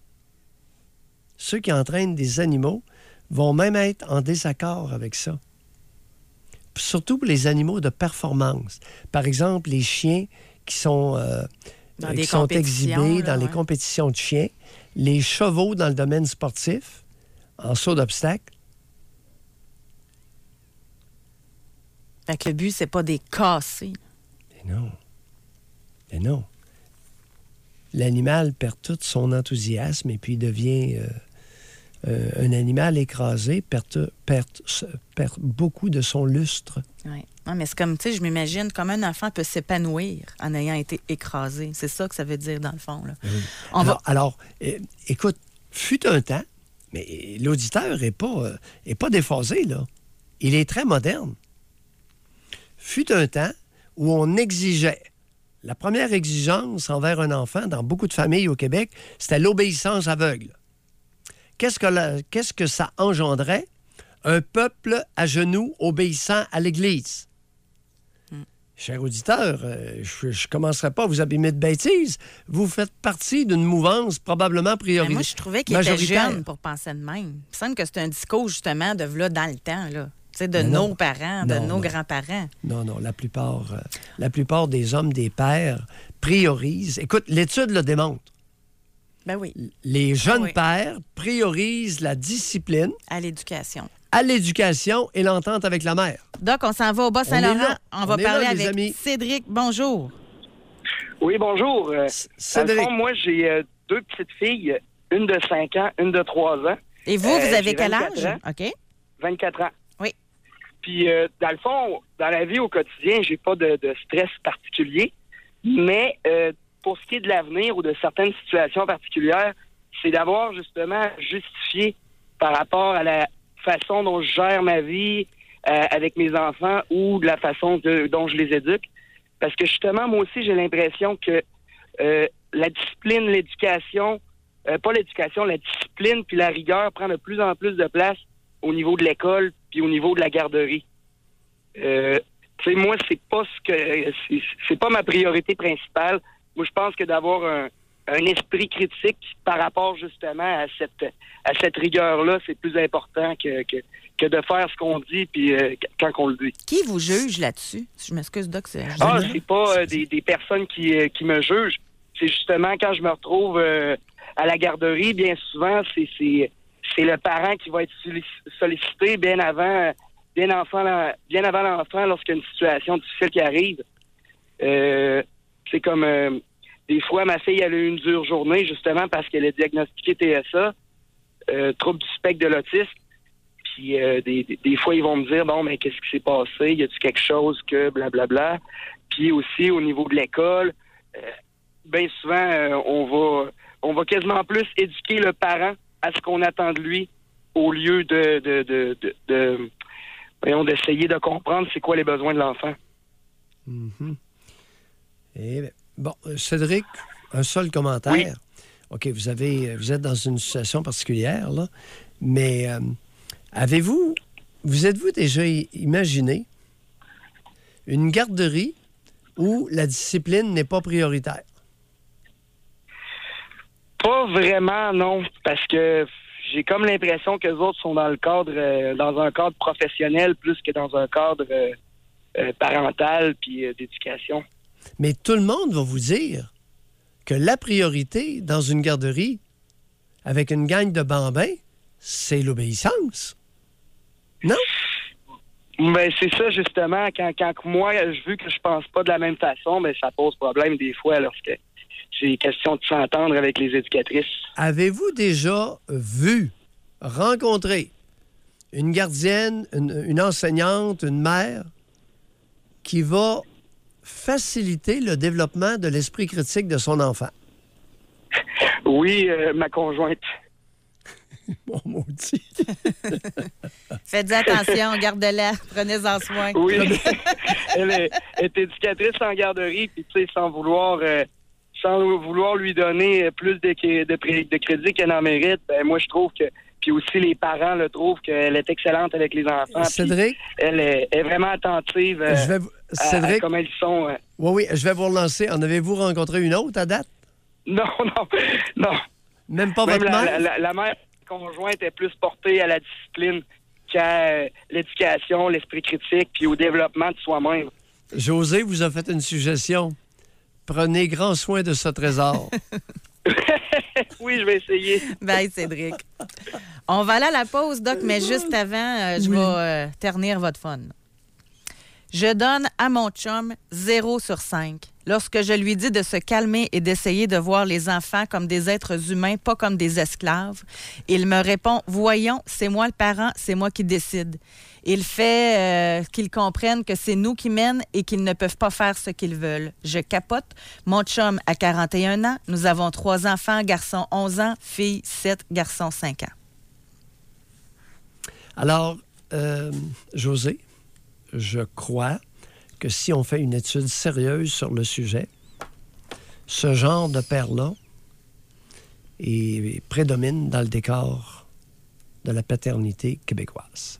vont même être en désaccord avec ça. Surtout pour les animaux de performance. Par exemple, les chiens qui sont exhibés dans les compétitions de chiens, les chevaux dans le domaine sportif, en saut d'obstacle. Fait que le but, c'est pas des casser. Mais non. L'animal perd tout son enthousiasme et puis devient un animal écrasé, perd beaucoup de son lustre. Oui. Non, mais c'est comme, tu sais, je m'imagine comme un enfant peut s'épanouir en ayant été écrasé. C'est ça que ça veut dire, dans le fond. Là. Oui. Alors, écoute, fut un temps, mais l'auditeur n'est pas déphasé, là. Il est très moderne. Fut un temps où on exigeait. La première exigence envers un enfant dans beaucoup de familles au Québec, c'était l'obéissance aveugle. Qu'est-ce que ça engendrait? Un peuple à genoux obéissant à l'Église. Cher auditeur, je ne commencerai pas à vous abîmer de bêtises. Vous faites partie d'une mouvance probablement prioritaire. Moi, je trouvais qu'il était jeune pour penser de même. Il me semble que c'est un discours, justement, de là dans le temps, là. Nos parents, nos grands-parents. Non, la plupart des hommes, des pères, priorisent. Écoute, l'étude le démontre. Ben oui. Les jeunes pères priorisent la discipline. À l'éducation. Et l'entente avec la mère. Doc, on s'en va au Bas-Saint-Laurent. On va parler avec amis. Cédric. Bonjour. Oui, bonjour. Cédric. Dans le fond, moi, j'ai 2 petites filles, une de 5 ans, une de 3 ans. Et vous avez quel âge? Ans. OK. 24 ans. Oui. Puis, dans le fond, dans la vie au quotidien, j'ai pas de stress particulier. Mais pour ce qui est de l'avenir ou de certaines situations particulières, c'est d'avoir justement justifié par rapport à la façon dont je gère ma vie avec mes enfants ou de la façon dont je les éduque. Parce que justement, moi aussi, j'ai l'impression que la discipline, l'éducation, la discipline puis la rigueur prend de plus en plus de place au niveau de l'école puis au niveau de la garderie. Tu sais, moi, c'est pas ma priorité principale. Moi, je pense que d'avoir un esprit critique par rapport justement à cette rigueur-là, c'est plus important que de faire ce qu'on dit puis quand on le dit. Qui vous juge là-dessus? Je m'excuse, Doc. C'est pas des personnes qui me jugent. C'est justement quand je me retrouve à la garderie, bien souvent, c'est le parent qui va être sollicité bien avant l'enfant lorsqu'il y a une situation difficile qui arrive. C'est comme des fois, ma fille, elle a eu une dure journée justement parce qu'elle a diagnostiqué TSA, trouble du spectre de l'autisme. Puis des fois, ils vont me dire, bon, mais qu'est-ce qui s'est passé? Y a-t-il quelque chose que blablabla? Puis aussi, au niveau de l'école, bien souvent, on va quasiment plus éduquer le parent à ce qu'on attend de lui au lieu d'essayer de comprendre c'est quoi les besoins de l'enfant. Mm-hmm. Et bon, Cédric, un seul commentaire. Oui. OK, vous êtes dans une situation particulière, là, mais vous êtes-vous déjà imaginé une garderie où la discipline n'est pas prioritaire? Pas vraiment, non, parce que j'ai comme l'impression que les autres sont dans un cadre professionnel plus que dans un cadre parental puis d'éducation. Mais tout le monde va vous dire que la priorité dans une garderie, avec une gang de bambins, c'est l'obéissance. Non? Ben, c'est ça, justement. Quand moi, vu que je pense pas de la même façon, ben, ça pose problème des fois lorsque c'est question de s'entendre avec les éducatrices. Avez-vous déjà rencontré une gardienne, une enseignante, une mère qui va faciliter le développement de l'esprit critique de son enfant? Oui, ma conjointe. Mon maudit. Faites attention, gardez-la, prenez-en soin. Oui, elle est éducatrice en garderie, puis tu sais, sans vouloir lui donner plus de crédit qu'elle en mérite, ben moi je trouve que, puis aussi les parents le trouvent qu'elle est excellente avec les enfants. Cédric? Elle est vraiment attentive à comment ils sont. Oui, je vais vous relancer. En avez-vous rencontré une autre à date? Non. Même pas votre mère? La mère conjointe est plus portée à la discipline qu'à l'éducation, l'esprit critique, puis au développement de soi-même. José vous a fait une suggestion. Prenez grand soin de ce trésor. Oui, je vais essayer. Bye, Cédric. On va aller à la pause, Doc, mais juste avant, je vais ternir votre fun. Je donne à mon chum 0 sur 5. Lorsque je lui dis de se calmer et d'essayer de voir les enfants comme des êtres humains, pas comme des esclaves, il me répond « Voyons, c'est moi le parent, c'est moi qui décide. » Il fait qu'ils comprennent que c'est nous qui mènent et qu'ils ne peuvent pas faire ce qu'ils veulent. Je capote. Mon chum a 41 ans. Nous avons 3 enfants, garçon 11 ans, fille 7, garçon 5 ans. Alors, José, je crois que si on fait une étude sérieuse sur le sujet, ce genre de père-là prédomine dans le décor de la paternité québécoise.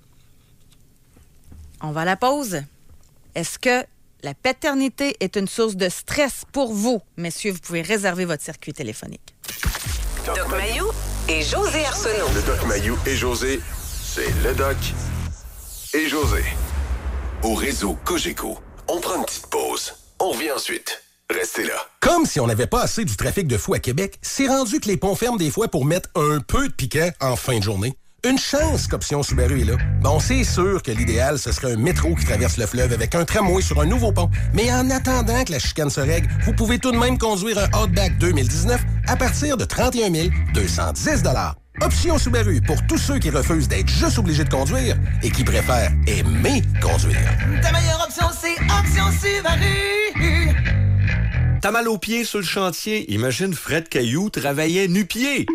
On va à la pause. Est-ce que la paternité est une source de stress pour vous? Messieurs, vous pouvez réserver votre circuit téléphonique. Doc Mayou et José Arsenault. Le Doc Mayou et José, c'est le Doc et José. Au réseau Cogeco, on prend une petite pause. On revient ensuite. Restez là. Comme si on n'avait pas assez du trafic de fou à Québec, c'est rendu que les ponts ferment des fois pour mettre un peu de piquant en fin de journée. Une chance qu'Option Subaru est là. Bon, c'est sûr que l'idéal, ce serait un métro qui traverse le fleuve avec un tramway sur un nouveau pont. Mais en attendant que la chicane se règle, vous pouvez tout de même conduire un Outback 2019 à partir de 31 210 $. Option Subaru pour tous ceux qui refusent d'être juste obligés de conduire et qui préfèrent aimer conduire. Ta meilleure option, c'est Option Subaru. T'as mal aux pieds sur le chantier? Imagine Fred Caillou travaillait nu-pied.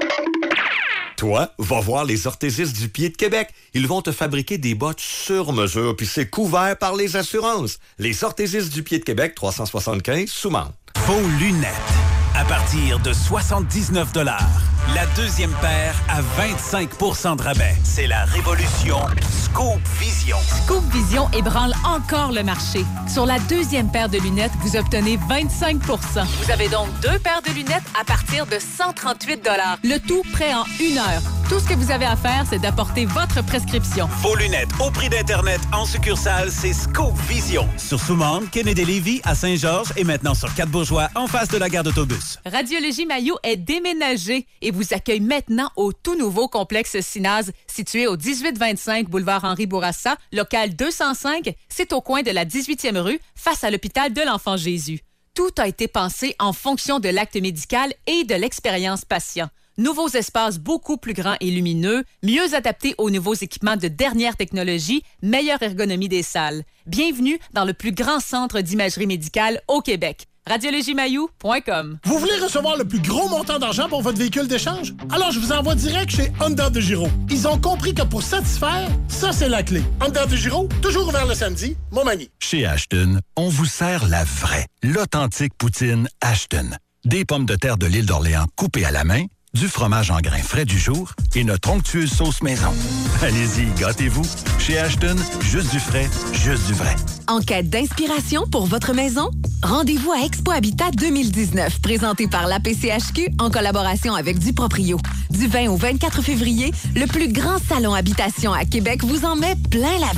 Toi, va voir les orthésistes du pied de Québec. Ils vont te fabriquer des bottes sur mesure, puis c'est couvert par les assurances. Les orthésistes du pied de Québec, 375, Soumande. Vos lunettes, à partir de 79 $. La deuxième paire à 25 % de rabais. C'est la révolution Scoop Vision. Scoop Vision ébranle encore le marché. Sur la deuxième paire de lunettes, vous obtenez 25 %. Vous avez donc 2 paires de lunettes à partir de 138 $. Le tout prêt en 1 heure. Tout ce que vous avez à faire, c'est d'apporter votre prescription. Vos lunettes au prix d'Internet en succursale, c'est Scoop Vision. Sur Soumande, Kennedy-Lévis, à Saint-Georges et maintenant sur Quatre-Bourgeois, en face de la gare d'autobus. Radiologie Mayo est déménagé et vous accueille maintenant au tout nouveau complexe Cinaz, situé au 1825 boulevard Henri Bourassa, local 205. C'est au coin de la 18e rue, face à l'hôpital de l'Enfant Jésus. Tout a été pensé en fonction de l'acte médical et de l'expérience patient. Nouveaux espaces beaucoup plus grands et lumineux, mieux adaptés aux nouveaux équipements de dernière technologie, meilleure ergonomie des salles. Bienvenue dans le plus grand centre d'imagerie médicale au Québec. radiologiemayou.com. Vous voulez recevoir le plus gros montant d'argent pour votre véhicule d'échange? Alors, je vous envoie direct chez Honda de Giro. Ils ont compris que pour satisfaire, ça, c'est la clé. Honda de Giro, toujours ouvert le samedi, Montmagny. Chez Ashton, on vous sert la vraie, l'authentique poutine Ashton. Des pommes de terre de l'île d'Orléans coupées à la main, du fromage en grains frais du jour et notre onctueuse sauce maison. Allez-y, gâtez-vous. Chez Ashton, juste du frais, juste du vrai. En quête d'inspiration pour votre maison? Rendez-vous à Expo Habitat 2019, présenté par l'APCHQ en collaboration avec Duproprio. Du 20 au 24 février, le plus grand salon habitation à Québec vous en met plein la vue.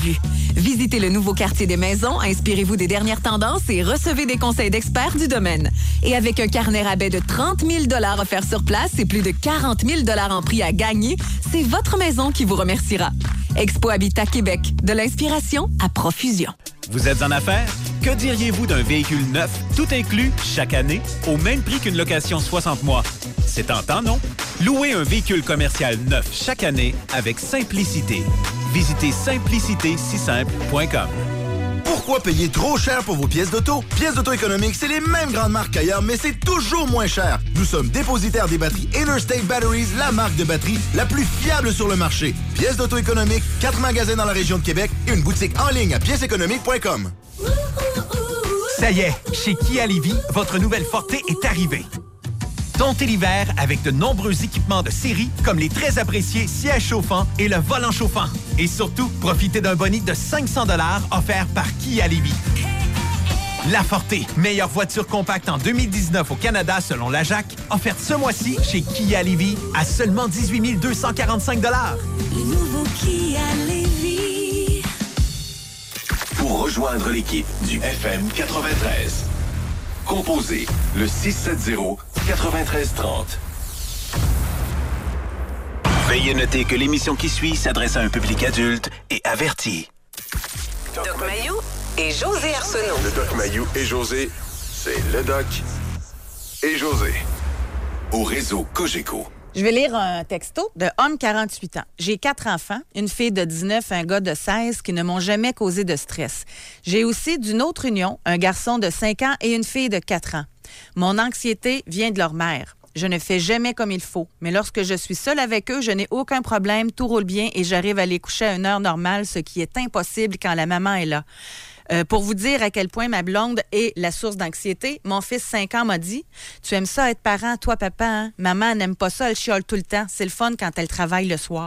Visitez le nouveau quartier des maisons, inspirez-vous des dernières tendances et recevez des conseils d'experts du domaine. Et avec un carnet rabais de 30 000 $ offerts sur place et plus de 40 000 $ en prix à gagner, c'est votre maison qui vous remerciera. Expo Habitat Québec, de l'inspiration à profusion. Vous êtes en affaires? Que diriez-vous d'un véhicule neuf, tout inclus, chaque année, au même prix qu'une location 60 mois? C'est tentant, non? Louez un véhicule commercial neuf chaque année avec Simplicité. Visitez simplicitésisimple.com. Pourquoi payer trop cher pour vos pièces d'auto? Pièces d'auto économiques, c'est les mêmes grandes marques qu'ailleurs, mais c'est toujours moins cher. Nous sommes dépositaires des batteries Interstate Batteries, la marque de batterie la plus fiable sur le marché. Pièces d'auto économiques, 4 magasins dans la région de Québec et une boutique en ligne à pièceséconomiques.com. Ça y est, chez Kia Lévis, votre nouvelle Forte est arrivée. Domptez l'hiver avec de nombreux équipements de série comme les très appréciés sièges chauffants et le volant chauffant. Et surtout, profitez d'un bonus de 500 $ offert par Kia Lévis. La Forte, meilleure voiture compacte en 2019 au Canada selon la JAC, offerte ce mois-ci chez Kia Lévis à seulement 18 245 $. Le nouveau Kia Lévis. Pour rejoindre l'équipe du FM 93, composez le 670-9330. Veuillez noter que l'émission qui suit s'adresse à un public adulte et averti. Doc Mayou et José Arsenault. Le Doc Mayou et José, c'est le Doc et José. Au réseau Cogeco. Je vais lire un texto de homme 48 ans. J'ai 4 enfants, une fille de 19, un gars de 16 qui ne m'ont jamais causé de stress. J'ai aussi d'une autre union, un garçon de 5 ans et une fille de 4 ans. Mon anxiété vient de leur mère. Je ne fais jamais comme il faut, mais lorsque je suis seule avec eux, je n'ai aucun problème, tout roule bien et j'arrive à les coucher à une heure normale, ce qui est impossible quand la maman est là. Pour vous dire à quel point ma blonde est la source d'anxiété, mon fils 5 ans m'a dit « Tu aimes ça être parent, toi, papa, hein? Maman n'aime pas ça, elle chiale tout le temps. C'est le fun quand elle travaille le soir. »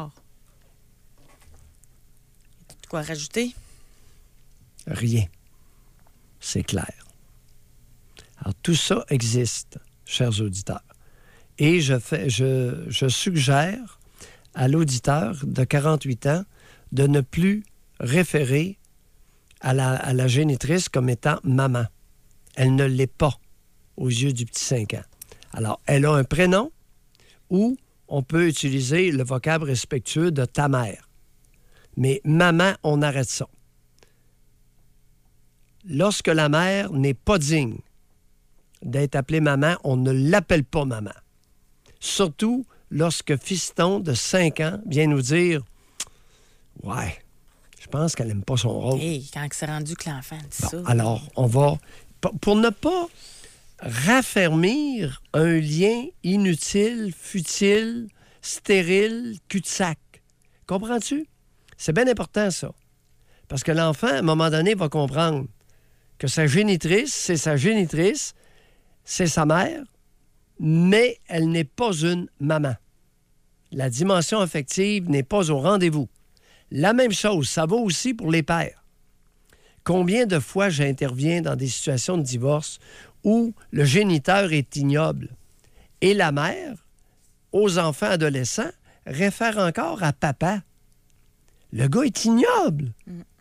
Quoi rajouter? Rien. C'est clair. Alors, tout ça existe, chers auditeurs. Et je suggère à l'auditeur de 48 ans de ne plus référer à la génitrice comme étant maman. Elle ne l'est pas aux yeux du petit 5 ans. Alors, elle a un prénom où on peut utiliser le vocable respectueux de ta mère. Mais maman, on arrête ça. Lorsque la mère n'est pas digne d'être appelée maman, on ne l'appelle pas maman. Surtout lorsque fiston de 5 ans vient nous dire « Ouais, je pense qu'elle n'aime pas son rôle. » Hey, quand c'est rendu que l'enfant dit ça. Alors, on va... Pour ne pas raffermir un lien inutile, futile, stérile, cul-de-sac. Comprends-tu? C'est bien important, ça. Parce que l'enfant, à un moment donné, va comprendre que sa génitrice, c'est sa génitrice, c'est sa mère, mais elle n'est pas une maman. La dimension affective n'est pas au rendez-vous. La même chose, ça vaut aussi pour les pères. Combien de fois j'interviens dans des situations de divorce où le géniteur est ignoble et la mère, aux enfants adolescents, réfère encore à papa. Le gars est ignoble.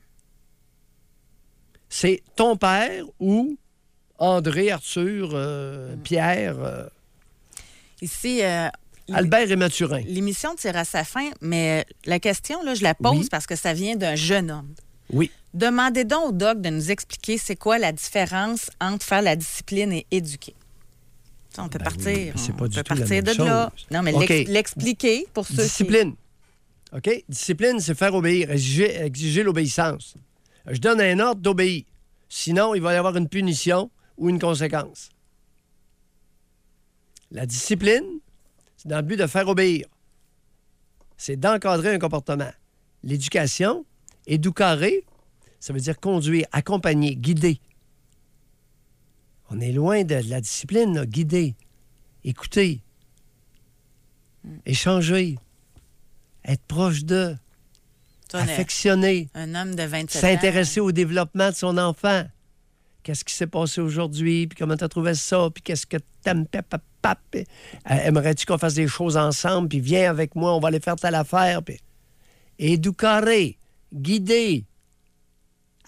C'est ton père ou André, Arthur, Pierre... Ici... Albert et Mathurin. L'émission tire à sa fin, mais la question, là, je la pose parce que ça vient d'un jeune homme. Oui. Demandez donc au doc de nous expliquer c'est quoi la différence entre faire la discipline et éduquer. Ça, on peut partir. C'est pas on du peut tout la partir même de là. chose. Non, mais OK. l'expliquer pour ceux Discipline. OK? Discipline, c'est faire obéir, exiger l'obéissance. Je donne un ordre d'obéir. Sinon, il va y avoir une punition ou une conséquence. La discipline, c'est dans le but de faire obéir. C'est d'encadrer un comportement. L'éducation, éducarer, ça veut dire conduire, accompagner, guider. On est loin de la discipline, là. Guider, écouter, échanger, être proche d'eux, affectionner, un homme de 27 ans. s'intéresser au développement de son enfant. Qu'est-ce qui s'est passé aujourd'hui, puis comment tu as trouvé ça, puis qu'est-ce que t'aimes, aimerais-tu qu'on fasse des choses ensemble, puis viens avec moi, on va aller faire telle affaire, puis éducarer, guider,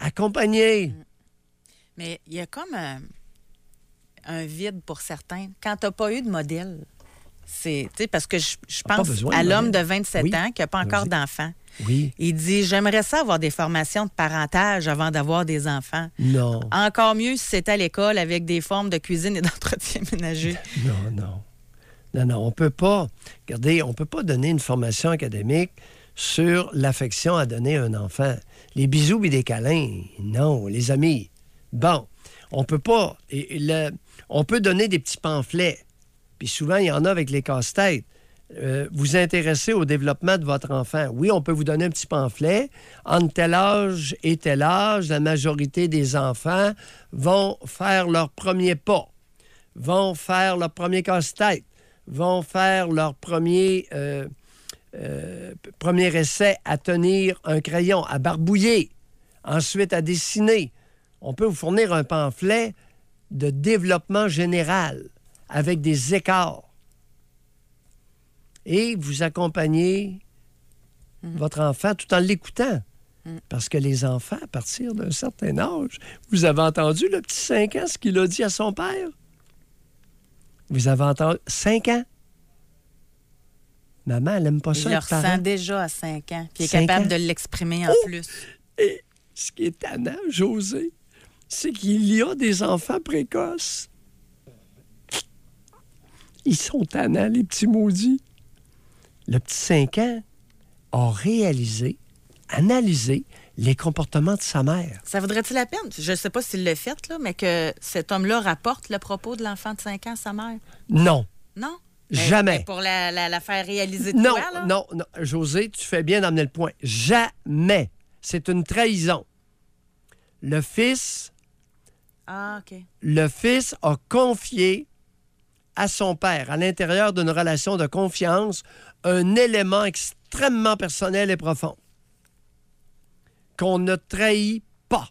Accompagner. Mais il y a comme un vide pour certains. Quand tu n'as pas eu de modèle, c'est, tu sais, parce que je pense à l'homme de 27 ans qui n'a pas encore d'enfant. Oui. Il dit, j'aimerais ça avoir des formations de parentage avant d'avoir des enfants. Non. Encore mieux si c'était à l'école avec des formes de cuisine et d'entretien ménager. Non, on peut pas. Regardez, on peut pas donner une formation académique sur l'affection à donner à un enfant. Les bisous et des câlins, non, les amis. Bon, on peut pas. On peut donner des petits pamphlets. Puis souvent, il y en a avec les casse-têtes. Vous intéressez au développement de votre enfant. Oui, on peut vous donner un petit pamphlet. Entre tel âge et tel âge, la majorité des enfants vont faire leur premier pas, vont faire leur premier casse-tête, vont faire leur premier essai à tenir un crayon, à barbouiller, ensuite à dessiner. On peut vous fournir un pamphlet de développement général avec des écarts. Et vous accompagnez votre enfant tout en l'écoutant. Parce que les enfants, à partir d'un certain âge, vous avez entendu le petit 5 ans, ce qu'il a dit à son père? Vous avez entendu 5 ans? Maman, elle n'aime pas ça. Il le ressent déjà à 5 ans. Puis il est capable de l'exprimer en plus. Et ce qui est tannant, José, c'est qu'il y a des enfants précoces. Ils sont tannants, les petits maudits. Le petit 5 ans a réalisé, analysé les comportements de sa mère. Ça vaudrait-il la peine? Je ne sais pas s'il l'a fait, là, mais que cet homme-là rapporte le propos de l'enfant de 5 ans à sa mère? Non. Non? Jamais. Mais pour la faire réaliser de toi, là? Non. José, tu fais bien d'amener le point. Jamais. C'est une trahison. Le fils a confié à son père, à l'intérieur d'une relation de confiance, un élément extrêmement personnel et profond qu'on ne trahit pas.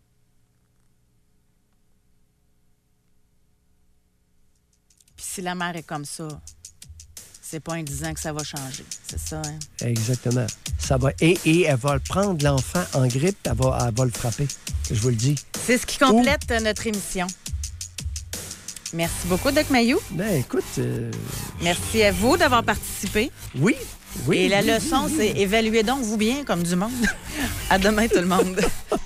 Puis si la mère est comme ça, c'est pas en disant que ça va changer. C'est ça, hein? Exactement. Ça va, et elle va le prendre, l'enfant, en grippe, elle va le frapper. Je vous le dis. C'est ce qui complète notre émission. Merci beaucoup, Doc Mayou. Ben, écoute... Merci à vous d'avoir participé. Oui. Et la leçon, c'est évaluez donc vous bien comme du monde. À demain, tout le monde.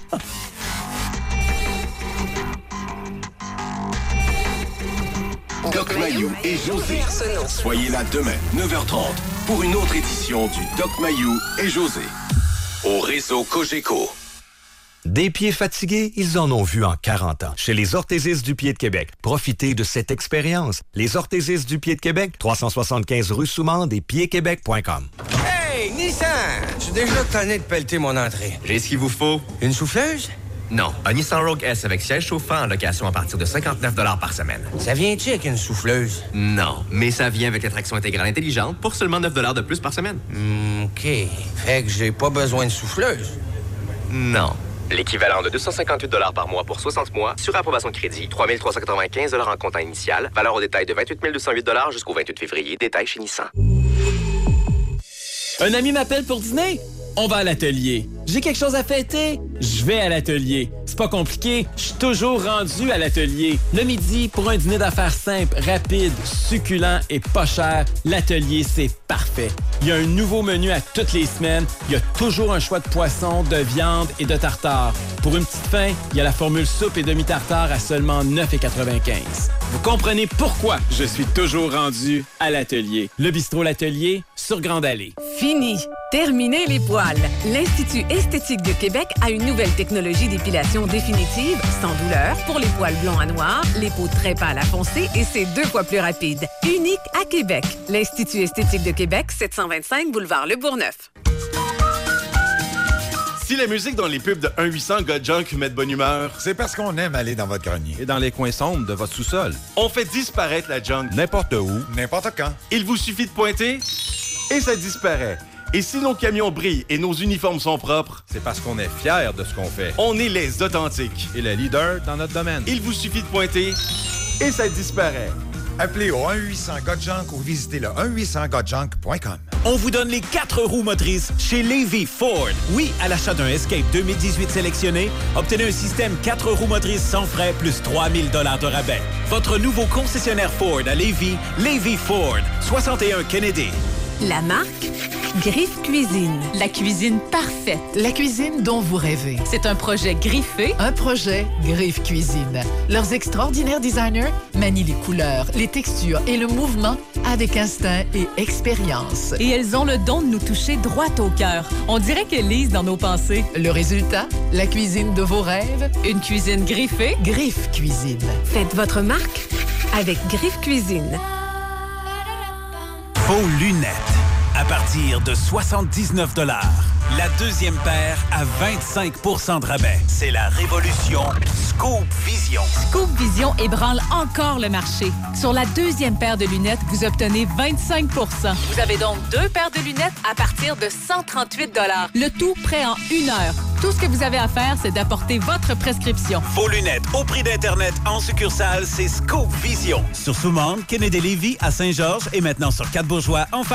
Doc Mayou et José. Soyez là demain, 9h30, pour une autre édition du Doc Mayou et José. Au réseau Cogeco. Des pieds fatigués, ils en ont vu en 40 ans. Chez les orthésistes du pied de Québec. Profitez de cette expérience. Les orthésistes du pied de Québec, 375 rue Soumande et piedquebec.com. Hey, Nissan! Je suis déjà tanné de pelleter mon entrée. J'ai ce qu'il vous faut. Une souffleuse? Non, un Nissan Rogue S avec siège chauffant en location à partir de 59 $ par semaine. Ça vient-tu avec une souffleuse? Non, mais ça vient avec la traction intégrale intelligente pour seulement 9 $ de plus par semaine. OK. Fait que j'ai pas besoin de souffleuse. Non. L'équivalent de 258 $ par mois pour 60 mois, sur approbation de crédit, 3 395 $ en comptant initial, valeur au détail de 28 208 $ jusqu'au 28 février, détail chez Nissan. Un ami m'appelle pour dîner? On va à l'atelier. J'ai quelque chose à fêter? Je vais à l'atelier. C'est pas compliqué, je suis toujours rendu à l'atelier. Le midi, pour un dîner d'affaires simple, rapide, succulent et pas cher, l'atelier, c'est parfait. Il y a un nouveau menu à toutes les semaines. Il y a toujours un choix de poisson, de viande et de tartare. Pour une petite fin, il y a la formule soupe et demi-tartare à seulement 9,95. Vous comprenez pourquoi je suis toujours rendu à l'atelier. Le bistrot L'Atelier, sur Grande Allée. Fini. Terminez les poils. L'Institut esthétique de Québec a une nouvelle technologie d'épilation définitive, sans douleur, pour les poils blonds à noirs, les peaux très pâles à foncées et c'est 2 fois plus rapide. Unique à Québec. L'Institut esthétique de Québec, 725 boulevard Le Bourgneuf. Si la musique dans les pubs de 1-800 Got Junk met de bonne humeur, c'est parce qu'on aime aller dans votre grenier. Et dans les coins sombres de votre sous-sol. On fait disparaître la junk n'importe où, n'importe quand. Il vous suffit de pointer et ça disparaît. Et si nos camions brillent et nos uniformes sont propres, c'est parce qu'on est fiers de ce qu'on fait. On est les authentiques. Et les leaders dans notre domaine. Il vous suffit de pointer et ça disparaît. Appelez au 1-800-GOTJUNK ou visitez le 1-800-GOTJUNK.com. On vous donne les 4 roues motrices chez Lévy Ford. Oui, à l'achat d'un Escape 2018 sélectionné, obtenez un système 4 roues motrices sans frais plus 3 000 $ de rabais. Votre nouveau concessionnaire Ford à Lévy, Lévy Ford, 61 Kennedy. La marque Griffe Cuisine. La cuisine parfaite. La cuisine dont vous rêvez. C'est un projet griffé. Un projet Griffe Cuisine. Leurs extraordinaires designers manient les couleurs, les textures et le mouvement avec instinct et expérience. Et elles ont le don de nous toucher droit au cœur. On dirait qu'elles lisent dans nos pensées. Le résultat, la cuisine de vos rêves. Une cuisine griffée. Griffe Cuisine. Faites votre marque avec Griffe Cuisine. Vos lunettes. À partir de 79 $. La deuxième paire à 25 % de rabais. C'est la révolution Scoop Vision. Scoop Vision ébranle encore le marché. Sur la deuxième paire de lunettes, vous obtenez 25 %. Vous avez donc 2 paires de lunettes à partir de 138 $. Le tout prêt en 1 heure. Tout ce que vous avez à faire, c'est d'apporter votre prescription. Vos lunettes au prix d'Internet en succursale, c'est Scoop Vision. Sur Soumande, Kennedy-Lévis, à Saint-Georges et maintenant sur 4 Bourgeois en